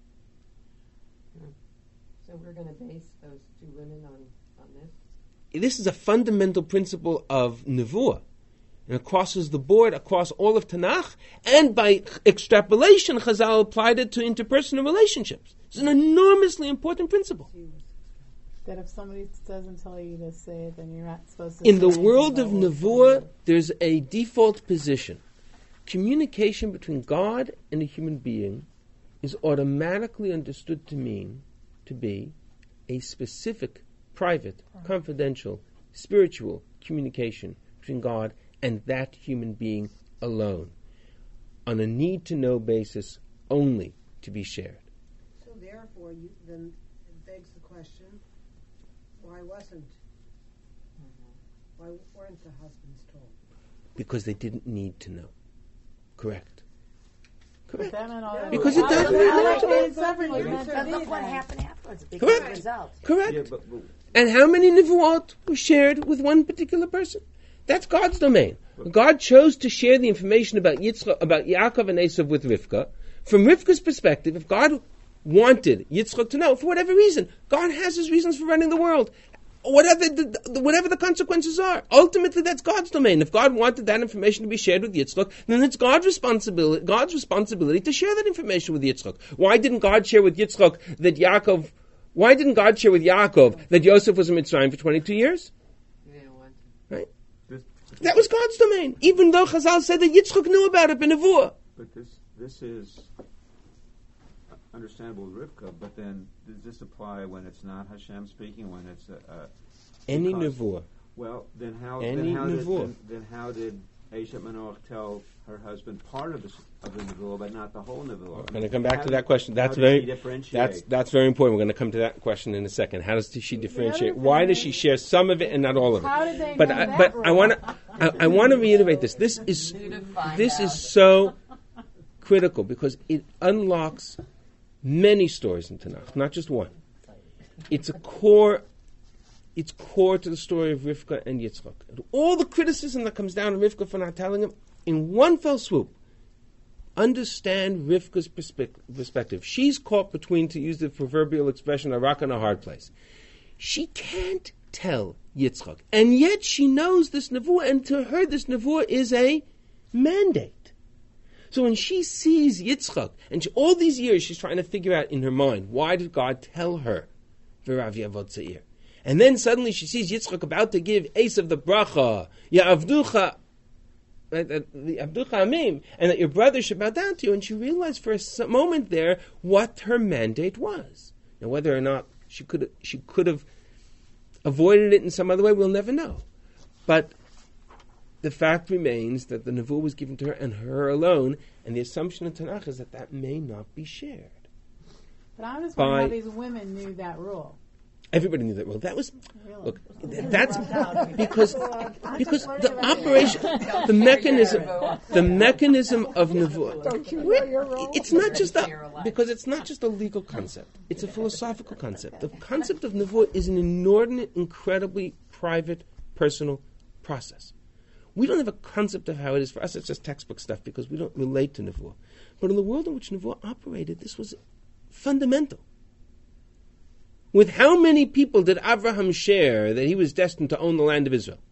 So we're going to base those 2 women on this? This is a fundamental principle of Nevuah. And it crosses the board, across all of Tanakh, and by extrapolation, Chazal applied it to interpersonal relationships. It's an enormously important principle. That if somebody doesn't tell you to say it, then you're not supposed to In say the world of anything. Nevuah, there's a default position. Communication between God and a human being is automatically understood to mean to be a specific, private, confidential, spiritual communication between God and that human being alone, on a need-to-know basis only to be shared. So therefore, then it begs the question, why wasn't? Why weren't the husbands told? Because they didn't need to know. Correct. Correct. Because it doesn't. Look what happened afterwards. Big Correct. result. Correct. Yeah, but And how many Nevuot were shared with one particular person? That's God's domain. God chose to share the information about Yaakov and Esav with Rivka. From Rivka's perspective, if God wanted Yitzchak to know, for whatever reason, God has His reasons for running the world. whatever the consequences are. Ultimately, that's God's domain. If God wanted that information to be shared with Yitzchak, then it's God's responsibility to share that information with Yitzchak. Why didn't God share with Yitzchak that Yaakov? Why didn't God share with Yaakov that Yosef was in Mitzrayim for 22 years? Right? That was God's domain, even though Chazal said that Yitzchak knew about it in Nevuah. But this is understandable with Rivka, but then does this apply when it's not Hashem speaking, when it's any Nevuah? Well, then how did Eshet Manoach tell her husband part of the Nevuah, but not the whole Nevuah? We're going to come back to that question. That's very important. We're going to come to that question in a second. How does she differentiate? Why does she share some of it and not all of it? How did they but I want to reiterate this. This is so critical because it unlocks many stories in Tanakh, not just one. It's core to the story of Rivka and Yitzchak. And all the criticism that comes down on Rivka for not telling him, in one fell swoop, understand Rivka's perspective. She's caught between, to use the proverbial expression, a rock and a hard place. She can't tell Yitzchak, and yet she knows this nevuah, and to her this nevuah is a mandate. So when she sees Yitzchak, and all these years she's trying to figure out in her mind, why did God tell her, V'rav Yavod Seir? And then suddenly she sees Yitzchak about to give Esav the bracha, Ya'avducha, the Avducha Amim, and that your brother should bow down to you. And she realized for a moment there what her mandate was. Now, whether or not she could have avoided it in some other way, we'll never know. But the fact remains that the nevuah was given to her and her alone, and the assumption in Tanakh is that may not be shared. But I'm just wondering how these women knew that rule. Everybody knew that rule. That was, Really? look, that's because the operation, the mechanism of nevuah. It's not just it's not just a legal concept. It's a philosophical concept. The concept of nevuah is an inordinate, incredibly private, personal process. We don't have a concept of how it is. For us, it's just textbook stuff because we don't relate to nevuah. But in the world in which nevuah operated, this was fundamental. With how many people did Abraham share that he was destined to own the land of Israel?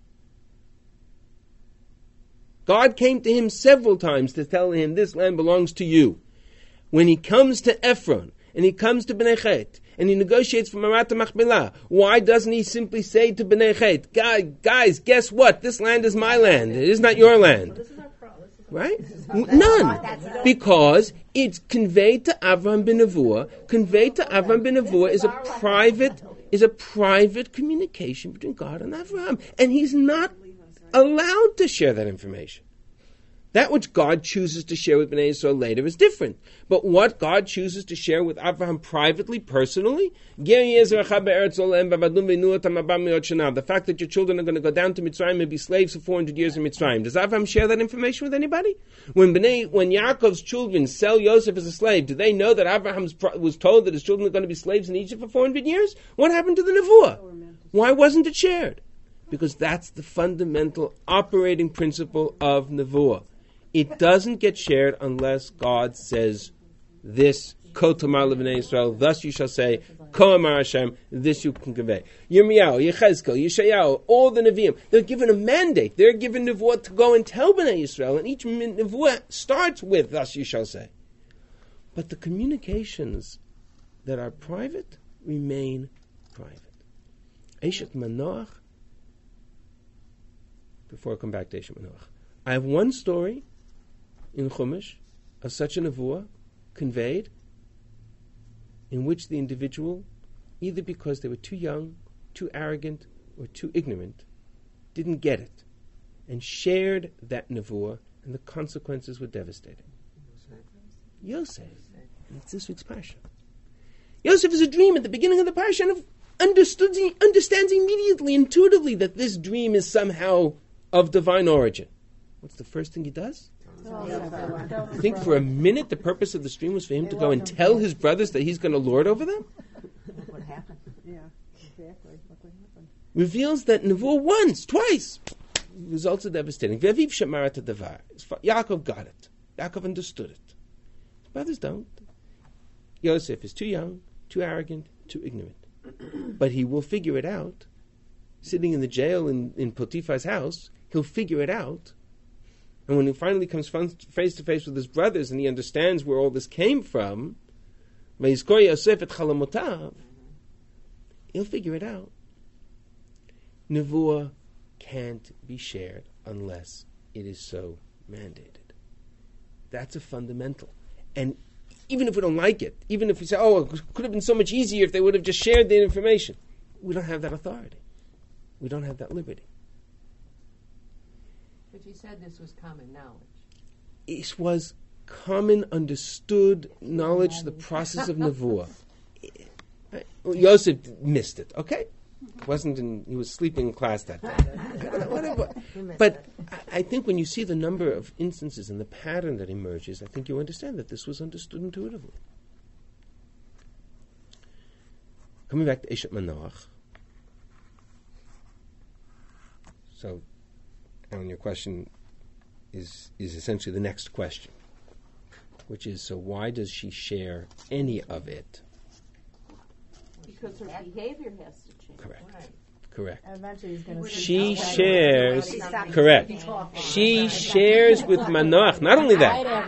God came to him several times to tell him, this land belongs to you. When he comes to Ephron, and he comes to Bnei Chet, and he negotiates for Marat Machpelah, why doesn't he simply say to Bnei Chet, guys, guess what? This land is my land. It is not your land. Right? None. Because it's conveyed to Avraham ben Nevuah. Conveyed to Avraham ben Nevuah is a private communication between God and Avraham. And he's not allowed to share that information. That which God chooses to share with Bnei Yisrael later is different. But what God chooses to share with Avraham privately, personally, the fact that your children are going to go down to Mitzrayim and be slaves for 400 years in Mitzrayim, does Avraham share that information with anybody? When Yaakov's children sell Yosef as a slave, do they know that Avraham was told that his children are going to be slaves in Egypt for 400 years? What happened to the Nevuah? Why wasn't it shared? Because that's the fundamental operating principle of Nevuah. It doesn't get shared unless God says this, Ko Tamar L'Bnei Yisrael, thus you shall say, Ko Amar Hashem, this you can convey. Yirmiyahu, Yechezkel, Yeshayahu, all the Nevi'im, they're given a mandate. They're given Nevuah to go and tell Bnei Yisrael, and each Nevuah starts with, thus you shall say. But the communications that are private remain private. Eshet Manoach, before I come back to Eshet Manoach, I have one story in Chumash of such a nevuah conveyed in which the individual, either because they were too young, too arrogant, or too ignorant, didn't get it and shared that nevuah, and the consequences were devastating. Yosef. It's this week's parsha. Yosef is a dream at the beginning of the parsha and understands immediately, intuitively, that this dream is somehow of divine origin. What's the first thing he does? I think for a minute the purpose of the stream was for him to go and tell his brothers that he's going to lord over them. What happened? Yeah, exactly. What happened? Reveals that nevuah once, twice, results are devastating. Ve'aviv shemar et hadavar. Yaakov got it. Yaakov understood it. His brothers don't. Yosef is too young, too arrogant, too ignorant. but he will figure it out. Sitting in the jail in Potiphar's house, he'll figure it out. And when he finally comes face to face with his brothers and he understands where all this came from, he'll figure it out. Nevuah can't be shared unless it is so mandated. That's a fundamental. And even if we don't like it, even if we say, oh, it could have been so much easier if they would have just shared the information, we don't have that authority. We don't have that liberty. But you said this was common knowledge. It was common, understood knowledge, the process of Nevuah. Yosef missed it, okay? He was sleeping in class that day. Whatever. But I think when you see the number of instances and the pattern that emerges, I think you understand that this was understood intuitively. Coming back to Eshet Manoach. So, Alan, your question is essentially the next question, which is, so why does she share any of it? Because her behavior has to change. Correct. Right. Correct. And eventually he's going to She shares, correct. She shares with Manoach. Not only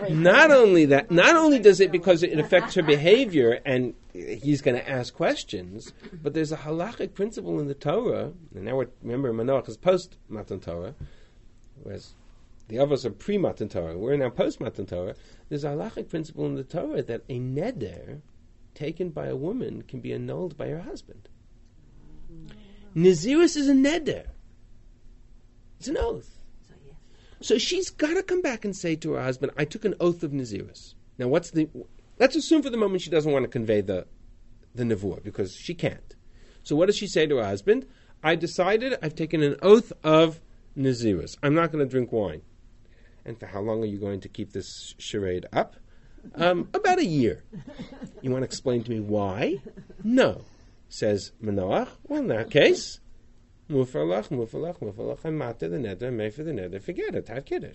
does it because it affects her behavior and he's going to ask questions, but there's a halachic principle in the Torah, and now remember Manoach is post-Matan Torah, whereas the others are pre-Matan Torah. We're now post-Matan Torah. There's a halachic principle in the Torah that a neder taken by a woman can be annulled by her husband. Nazirus is a neder. It's an oath. So she's got to come back and say to her husband, I took an oath of Nazirus. Now let's assume for the moment she doesn't want to convey the nevuah, because she can't. So what does she say to her husband? I decided I've taken an oath of Nazirus. I'm not going to drink wine. And for how long are you going to keep this charade up? About a year. You want to explain to me why? No. Says Manoach, well, in that case, mufalach, I mate the neder, I may for the neder, forget it, have kiddush.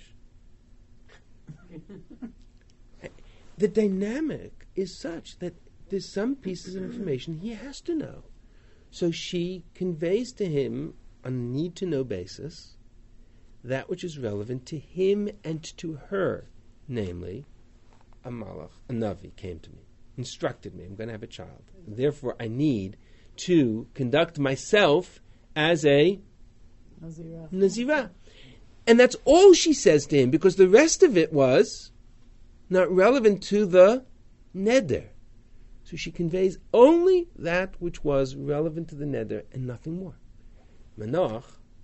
The dynamic is such that there's some pieces of information he has to know. So she conveys to him on a need-to-know basis that which is relevant to him and to her, namely, a malach, a navi came to me, instructed me, I'm going to have a child. Therefore, I need to conduct myself as a Nazirah. And that's all she says to him, because the rest of it was not relevant to the neder. So she conveys only that which was relevant to the neder and nothing more. Manoach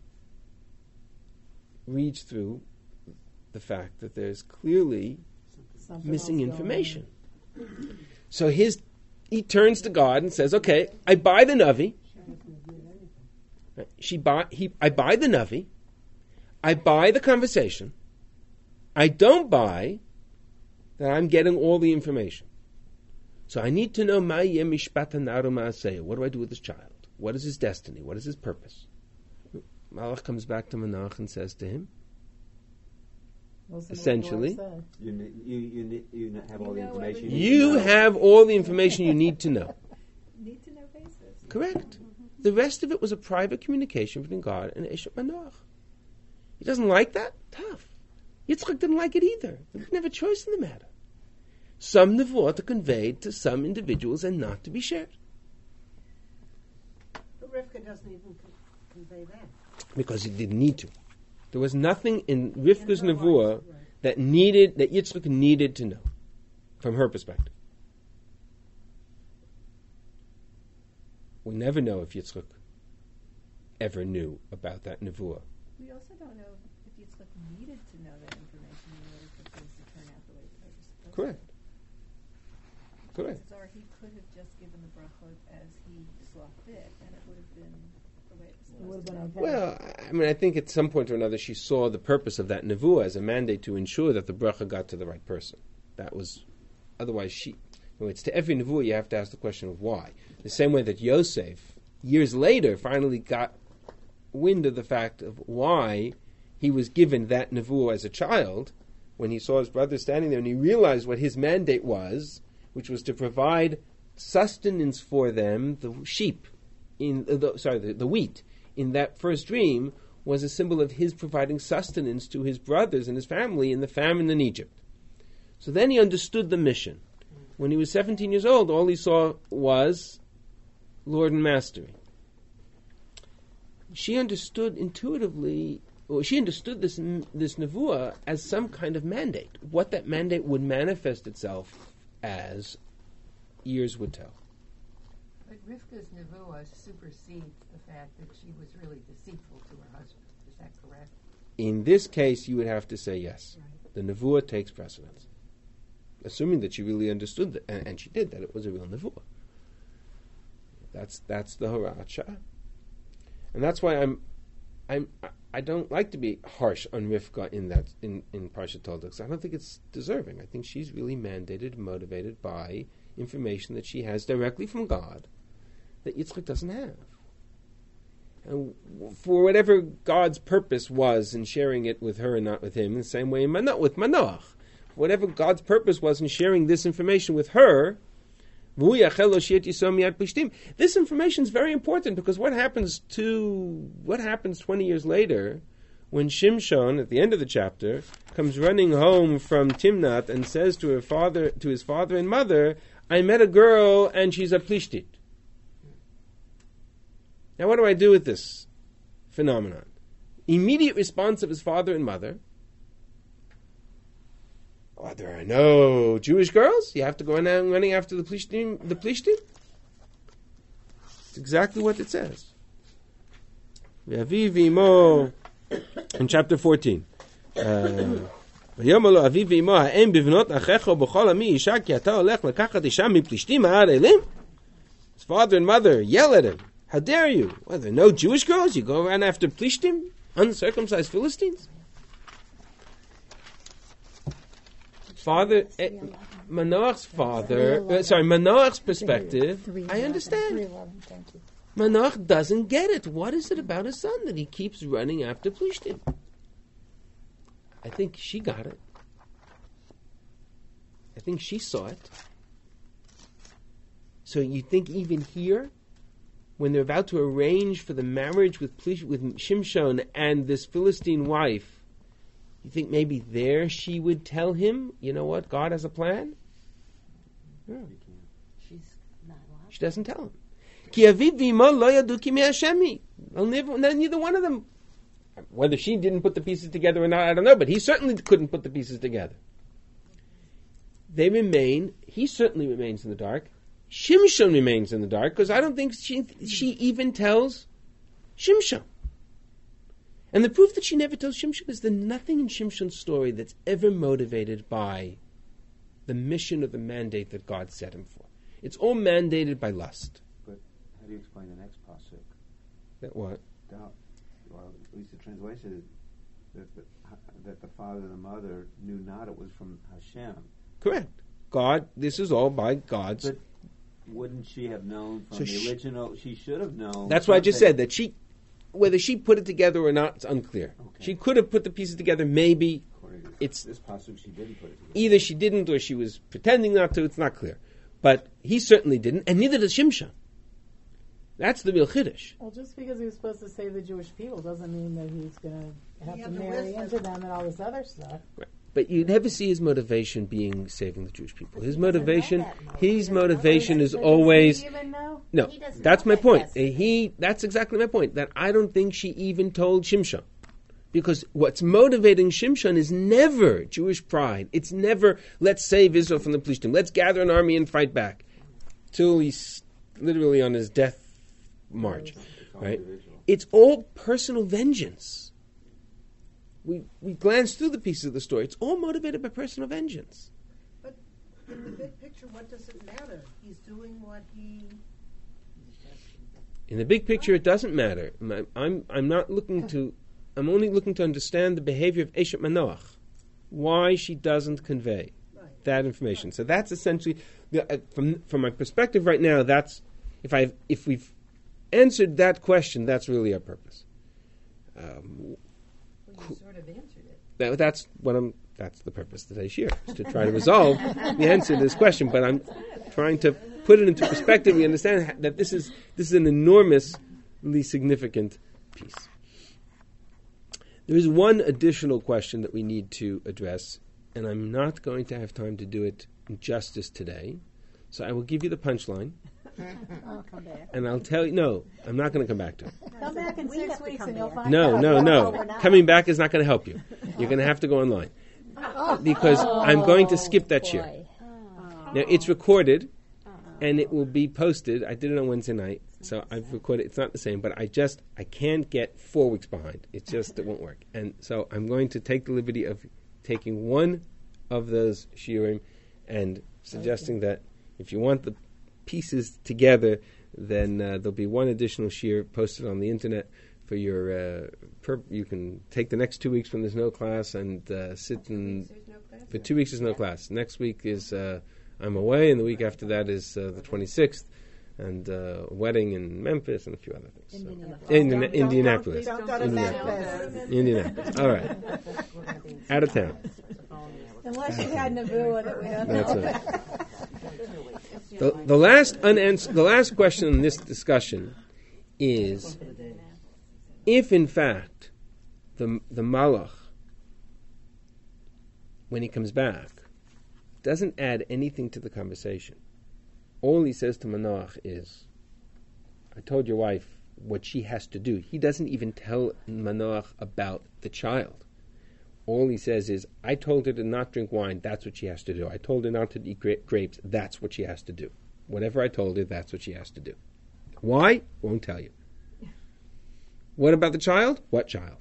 reads through the fact that there's clearly missing information. So he turns to God and says, okay, I buy the Navi. I buy the Navi. I buy the conversation. I don't buy that I'm getting all the information. So I need to know, what do I do with this child? What is his destiny? What is his purpose? Malach comes back to Manoach and says to him, essentially, you have all the information. You have all the information you need to know. Need to know basis. Correct. The rest of it was a private communication between God and Eshet Manoach. He doesn't like that? Tough. Yitzchak didn't like it either. He didn't have a choice in the matter. Some nevuot are conveyed to some individuals and not to be shared. But Rivka doesn't even convey that. Because he didn't need to. There was nothing in Rivka's nevuah that Yitzchak needed to know, from her perspective. We never know if Yitzchak ever knew about that nevuah. We also don't know if Yitzchak needed to know that information in order for things to turn out the way they were supposed to. Correct. Or he could have just given the brachot as he saw fit, and it would have been the way it was supposed to be. Well, I think at some point or another she saw the purpose of that nevuah as a mandate to ensure that the bracha got to the right person. That was, otherwise it's to every nevuah you have to ask the question of why. The same way that Yosef, years later, finally got wind of the fact of why he was given that nevuah as a child, when he saw his brother standing there and he realized what his mandate was, which was to provide sustenance for them, the sheep, the wheat, in that first dream was a symbol of his providing sustenance to his brothers and his family in the famine in Egypt. So then he understood the mission. When he was 17 years old, all he saw was Lord and Mastery. She understood intuitively, or she understood this nevuah as some kind of mandate. What that mandate would manifest itself as, years would tell. But Rivka's nevuah supersedes the fact that she was really deceitful to her husband. Is that correct? In this case, you would have to say yes. Right. The nevuah takes precedence. Assuming that she really understood that, and she did, that it was a real nevuah. That's the Horat Shah. And that's why I don't like to be harsh on Rivka in Parshat Toldos, because I don't think it's deserving. I think she's really mandated, motivated by information that she has directly from God that Yitzchak doesn't have. And for whatever God's purpose was in sharing it with her and not with him, in the same way with Manoach. Whatever God's purpose was in sharing this information with her, this information is very important, because what happens 20 years later when Shimshon, at the end of the chapter, comes running home from Timnath and says to his father and mother, I met a girl and she's a plishtit. Now what do I do with this phenomenon? Immediate response of his father and mother, there are no Jewish girls? You have to go running after the Plishtim? It's exactly what it says. In chapter 14. His father and mother yell at him. How dare you? Well, there are no Jewish girls? You go around after Plishtim? Uncircumcised Philistines? Manoach's perspective, I understand. Manoach doesn't get it. What is it about his son that he keeps running after Plishtim? I think she got it. I think she saw it. So you think even here, when they're about to arrange for the marriage with Shimshon and this Philistine wife, you think maybe there she would tell him, you know what, God has a plan? No. She's not allowed. She doesn't tell him. Neither one of them, whether she didn't put the pieces together or not, I don't know, but he certainly couldn't put the pieces together. He certainly remains in the dark. Shimshon remains in the dark, because I don't think she even tells Shimshon. And the proof that she never tells Shimshon is there's nothing in Shimshon's story that's ever motivated by the mission or the mandate that God set him for. It's all mandated by lust. But how do you explain the next pasuk? That what? Or at least the translation is that the father and the mother knew not it was from Hashem. Correct. God, this is all by God's... But wouldn't she have known from the original? She should have known. That's why I just said that whether she put it together or not, it's unclear. Okay. She could have put the pieces together, maybe. It's this pasuk she didn't put it together. Either she didn't or she was pretending not to, it's not clear. But he certainly didn't, and neither does Shimshon. That's the real chiddush. Well, just because he was supposed to save the Jewish people doesn't mean that he's going to have to marry into them and all this other stuff. Right. But you never see his motivation being saving the Jewish people. His motivation is always... No, that's my point. That's exactly my point. That I don't think she even told Shimshon. Because what's motivating Shimshon is never Jewish pride. It's never, let's save Israel from the Plishtim. Let's gather an army and fight back. Till he's literally on his death march. Right? It's all personal vengeance. We glance through the pieces of the story. It's all motivated by personal vengeance. But in the big picture, what does it matter? He's doing what he... In the big picture, it doesn't matter. I'm only looking to understand the behavior of Eshet Manoach. Why she doesn't convey that information. Right. So that's essentially, from my perspective right now, that's if we've answered that question, that's really our purpose. You sort of answered it. That's the purpose of today's year, is to try to resolve the answer to this question. But I'm trying to put it into perspective, we understand that this is an enormously significant piece. There is one additional question that we need to address, and I'm not going to have time to do it justice today, so I will give you the punchline. I'll come back. And I'll tell you, no, I'm not going to come back to it. Come back in We 6 have to weeks come and you'll back. find No, out. no, no. we're not. Coming back is not going to help you. You're going to have to go online. Because I'm going to skip that year. Now, it's recorded, and it will be posted. I did it on Wednesday night, so I've recorded. It's not the same, but I can't get 4 weeks behind. It won't work. And so I'm going to take the liberty of taking one of those shiurim and suggesting that if you want the pieces together, then there'll be one additional shiur posted on the internet for your. You can take the next 2 weeks when there's no class and sit and. There's no class? For 2 weeks, there's no class. Next week is I'm away, and the week after that is the 26th, and a wedding in Memphis and a few other things. Indianapolis. Don't go to Memphis. Indianapolis. All right. Out of town. Unless you had Nevuah that we don't That's know. it. The last question in this discussion is if, in fact, the Malach, when he comes back, doesn't add anything to the conversation. All he says to Manoach is, I told your wife what she has to do. He doesn't even tell Manoach about the child. All he says is, I told her to not drink wine, that's what she has to do. I told her not to eat grapes, that's what she has to do. Whatever I told her, that's what she has to do. Why? Won't tell you. What about the child? What child?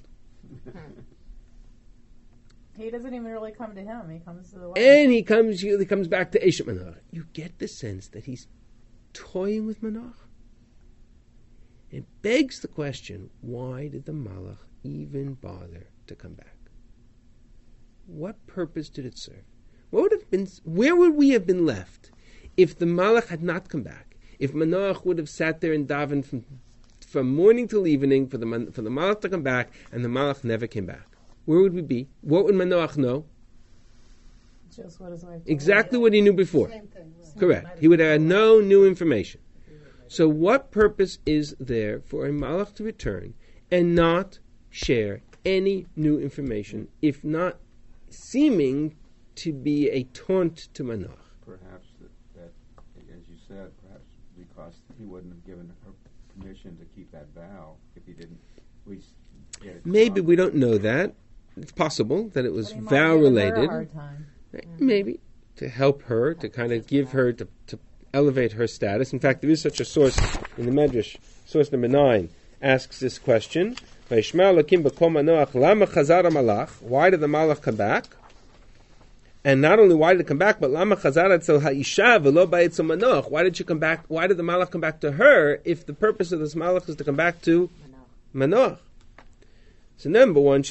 He doesn't even really come to him. He comes to the wife. And he comes back to Eshet Manoach. You get the sense that he's toying with Manoach. It begs the question, why did the Malach even bother to come back? What purpose did it serve? Where would we have been left if the Malach had not come back? If Manoach would have sat there and davened from morning till evening for the Malach to come back, and the Malach never came back? Where would we be? What would Manoach know? Just what his wife told Exactly what he knew before. Same thing. Right. Correct. He would have had no new information. So what purpose is there for a Malach to return and not share any new information, if not seeming to be a taunt to Manoach? Perhaps that, as you said, perhaps because he wouldn't have given her permission to keep that vow if he didn't at least get it. Maybe we don't know that. It's possible that it was But he might vow have given her a related. hard time. Maybe to help her, to kind of give her, to elevate her status. In fact, there is such a source in the Medrash. Source number 9 asks this question: Why did the Malach come back? And not only why did it come back, but Lama Chazara Etzel Ha'isha V'lo Ba'etzel Manoach. Why did she come back? Why did the Malach come back to her if the purpose of this Malach is to come back to Manoach? So number 1,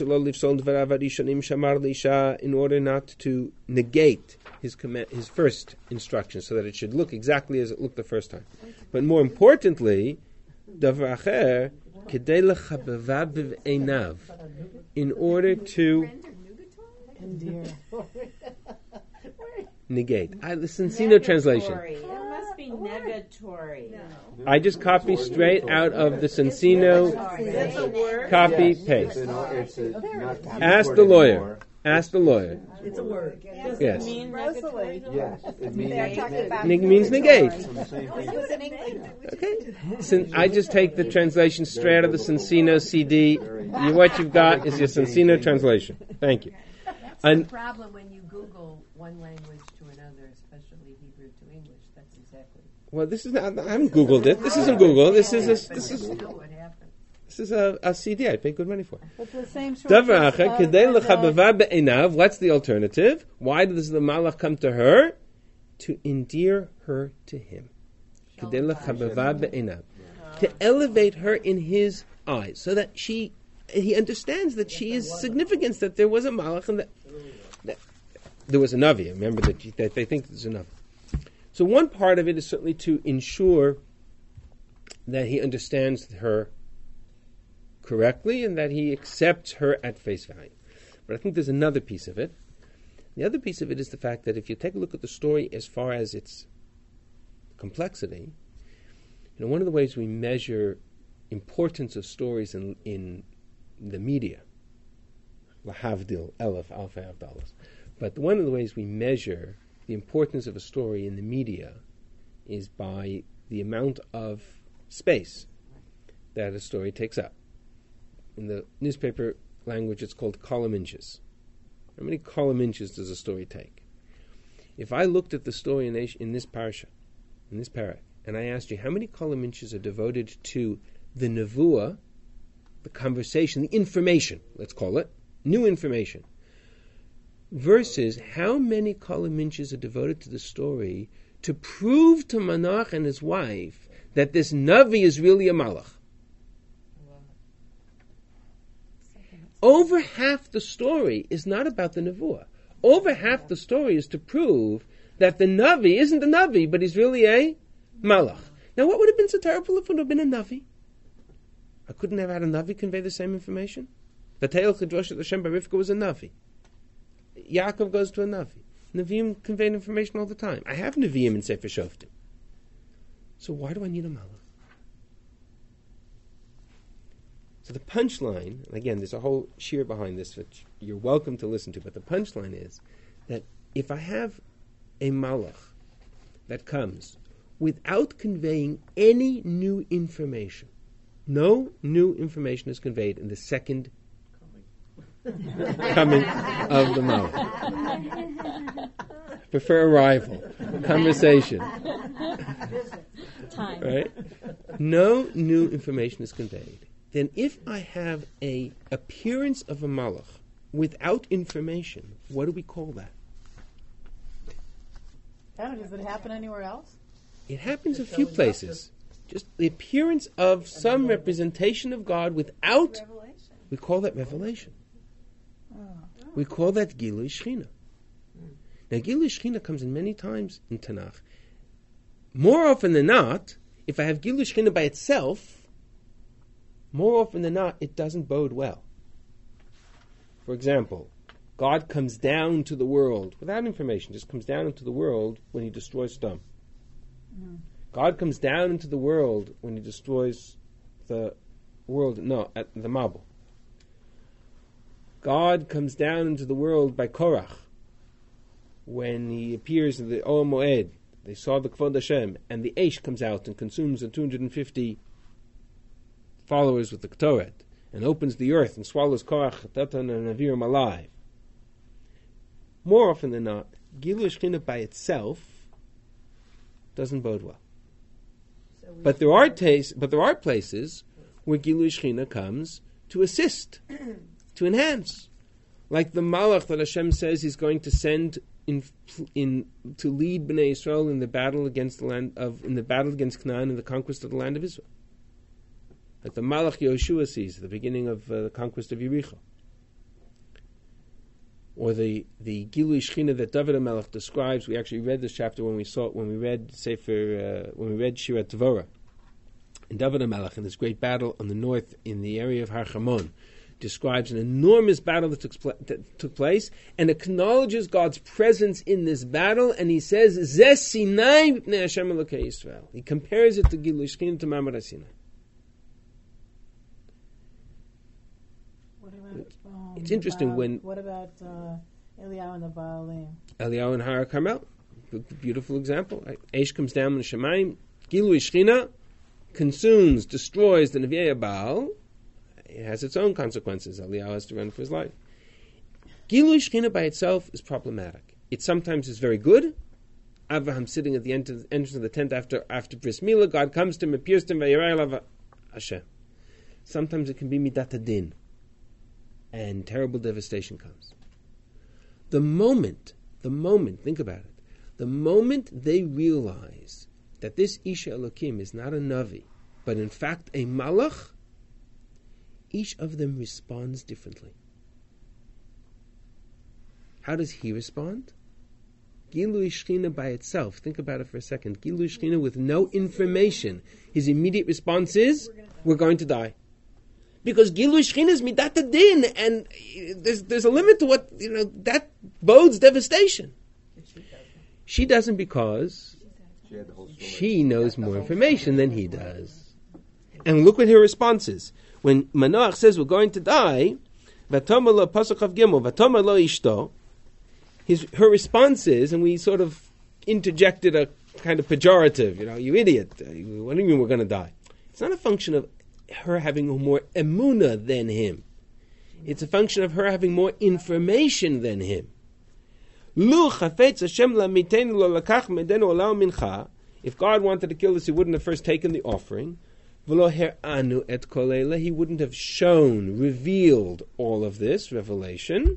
in order not to negate his first instruction, so that it should look exactly as it looked the first time. But more importantly, davar acher, kedei lechabeva b'einav, in order to negate. The Sensino translation. It must be negatory. I just copy straight out of the Sensino That's a word. copy paste. Ask the lawyer. Ask the lawyer. It's a word. Yes. Rosalie. Yes, it means They're talking about Means negate. from the same thing. It was in England. Okay. I just take the translation straight out of the Sensino CD. What you've got is your Sensino translation. Thank you. That's the problem when you Google one language to another, especially Hebrew to English. That's exactly. Well, this is not, I haven't Googled it. This isn't Google. This is You know what happened. a CD I paid good money for. But the same sort Davar acher, kedei lechabeva be'einav. What's the alternative? Why does the Malach come to her? To endear her to him. Kedei lechabeva be'einav. To elevate her in his eyes, so that he understands that she is significant, that there was a Malach and that there was a Navi. Remember that they think there's a Navi. So one part of it is certainly to ensure that he understands her correctly and that he accepts her at face value. But I think there's another piece of it. The other piece of it is the fact that if you take a look at the story as far as its complexity. One of the ways we measure importance of stories in the media, lahavdil, elef, alpha, avdalas. But one of the ways we measure the importance of a story in the media is by the amount of space that a story takes up. In the newspaper language, it's called column inches. How many column inches does a story take? If I looked at the story in this parasha, in this parak, and I asked you how many column inches are devoted to the nevuah, the conversation, the information, let's call it, new information, versus how many column inches are devoted to the story to prove to Manoach and his wife that this Navi is really a Malach. Over half the story is not about the Nevuah. Over half the story is to prove that the Navi isn't a Navi, but he's really a Malach. Now, what would have been so terrible if it would have been a Navi? I couldn't have had a Navi convey the same information. V'teil Chidrosh Hashem by Rivka was a Navi. Yaakov goes to a Navi. Nevi'im convey information all the time. I have Nevi'im in Sefer Shoftim. So why do I need a Malach? So the punchline, and again, there's a whole sheer behind this, which you're welcome to listen to, but the punchline is that if I have a Malach that comes without conveying any new information, no new information is conveyed in the second coming of the Malach. Prefer arrival, conversation. Time. Right? No new information is conveyed. Then if I have a appearance of a Malach without information, what do we call that? Does it happen anywhere else? It happens a few places. Just the appearance of some representation of God without, we call that revelation. We call that Gilui Shechina. Now, Gilui Shechina comes in many times in Tanakh. More often than not, if I have Gilui Shechina by itself, more often than not, it doesn't bode well. For example, God comes down to the world without information, just comes down into the world when he destroys Sodom. God comes down into the world when he destroys the world, at the Mabul. God comes down into the world by Korach when he appears in the Oel Moed. They saw the Kvod Hashem, and the Eish comes out and consumes the 250 followers with the Ktoret, and opens the earth and swallows Korach, Datan, and Aviram alive. More often than not, Gilui Shechina by itself doesn't bode well. But there are places where Gilui Shechina comes to assist, to enhance, like the Malach that Hashem says He's going to send in to lead Bnei Yisrael in the battle against Canaan and the conquest of the land of Israel. Like the Malach Yehoshua sees at the beginning of the conquest of Yericho. Or the Gilui Shechina that David HaMelech describes. We actually read this chapter when we read Shirat Dvorah. And David HaMelech, in this great battle on the north in the area of Har Chamon, describes an enormous battle that took place and acknowledges God's presence in this battle, and he says, Zeh Sinai B'nei Hashem Elokei Yisrael. He compares it to Gilui Shechina to Mamad Sinai. It's interesting What about Eliyahu and the Baalim? Eliyahu and Har Carmel, beautiful example. Eish comes down in the Shemaim. Gilui Shechina consumes, destroys the Nevi'ei Baal. It has its own consequences. Eliyahu has to run for his life. Gilui Shechina by itself is problematic. It sometimes is very good. Avraham sitting at the entrance of the tent after Bris Milah, God comes to him, appears to him, Vayirei Elav Hashem. Sometimes it can be Midat Hadin, and terrible devastation comes. The moment, think about it, the moment they realize that this Isha Elokim is not a Navi, but in fact a Malach, each of them responds differently. How does he respond? Gilui Shechina by itself, think about it for a second, Gilui Shechina with no information, his immediate response is, we're going to die. Because Gilui Shechina is Midat Hadin, and there's a limit to what, that bodes devastation. She doesn't because She had the whole story. She knows more information than he does. And look what her response is. When Manoach says we're going to die, V'tomer lo pasuk of Gimel, V'tomer lo ishto, her response is, and we sort of interjected a kind of pejorative, you idiot, what do you mean we're going to die? It's not a function of her having more emunah than him. It's a function of her having more information than him. If God wanted to kill us, he wouldn't have first taken the offering. He wouldn't have shown, revealed all of this revelation.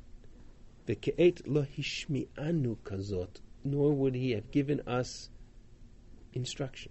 Nor would he have given us instruction.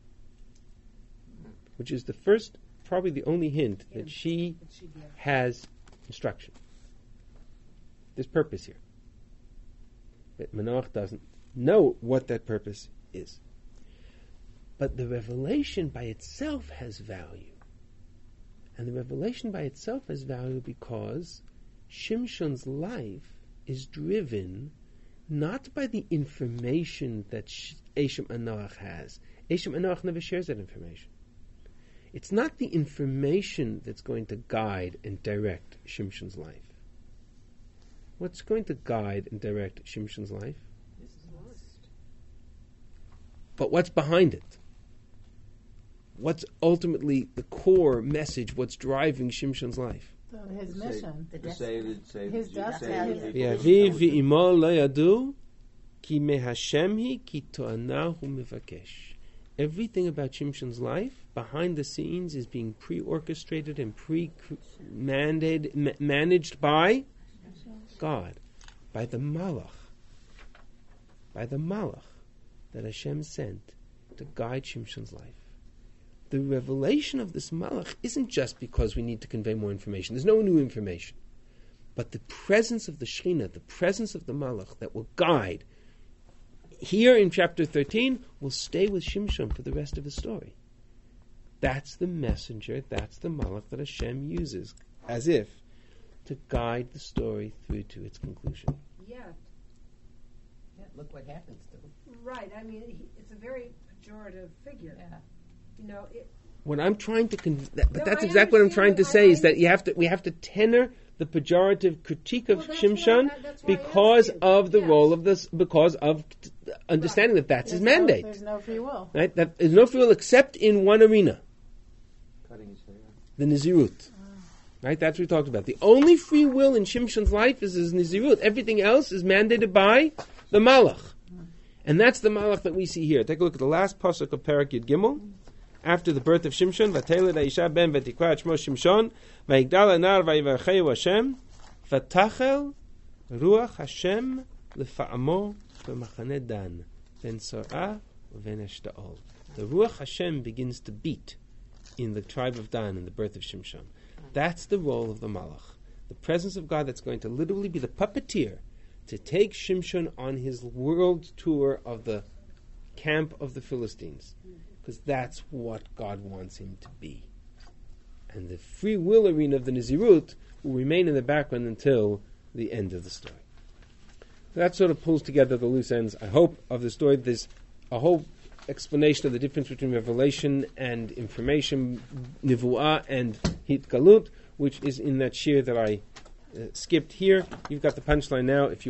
Which is the first, probably the only hint that she has instruction. There's purpose here. But Manoach doesn't know what that purpose is. But the revelation by itself has value. And the revelation by itself has value because Shimshon's life is driven not by the information that Eshem Manoach has. Eshem Manoach never shares that information. It's not the information that's going to guide and direct Shimshon's life. What's going to guide and direct Shimshon's life? But what's behind it? What's ultimately the core message? What's driving Shimshon's life? So his mission. His destiny. V'aviv v'imo lo yadu ki mehashem hi ki to'anahu mivakesh. Everything about Shimshon's life, behind the scenes, is being pre-orchestrated and managed by God, by the Malach that Hashem sent to guide Shimshon's life. The revelation of this Malach isn't just because we need to convey more information. There's no new information. But the presence of the Shekhinah, the presence of the Malach that will guide, here in chapter 13, will stay with Shimshon for the rest of the story. That's the messenger, that's the Malach that Hashem uses, as if to guide the story through to its conclusion. Yeah, look what happens to him. right. I mean, it's a very pejorative figure. Yeah. What I'm trying to that's exactly what I'm trying to say, is that we have to tenor the pejorative critique of Shimshon because of the role of this, because of understanding that's his mandate. There's no free will. Right? That there's no free will except in one arena. Cutting his hair. The Nizirut. Right? That's what we talked about. The only free will in Shimshon's life is his Nizirut. Everything else is mandated by the Malach. And that's the Malach that we see here. Take a look at the last pasuk of Parak Yud Gimel. After the birth of Shimshon, Vateled Aisha ben Vatikra Shmo Shimshon, Vayigdal Anar Vayivarcheu Hashem, Vatachel Ruach Hashem Lefa'amo B'Machane Dan, Ben Sorah Uven Eshtaol. The Ruach Hashem begins to beat in the tribe of Dan in the birth of Shimshon. That's the role of the Malach. The presence of God that's going to literally be the puppeteer to take Shimshon on his world tour of the camp of the Philistines. Because that's what God wants him to be. And the free will arena of the Nizirut will remain in the background until the end of the story. So that sort of pulls together the loose ends, I hope, of the story. There's a whole explanation of the difference between revelation and information, Nivu'ah and Hitgalut, which is in that shir that I skipped here. You've got the punchline now. If you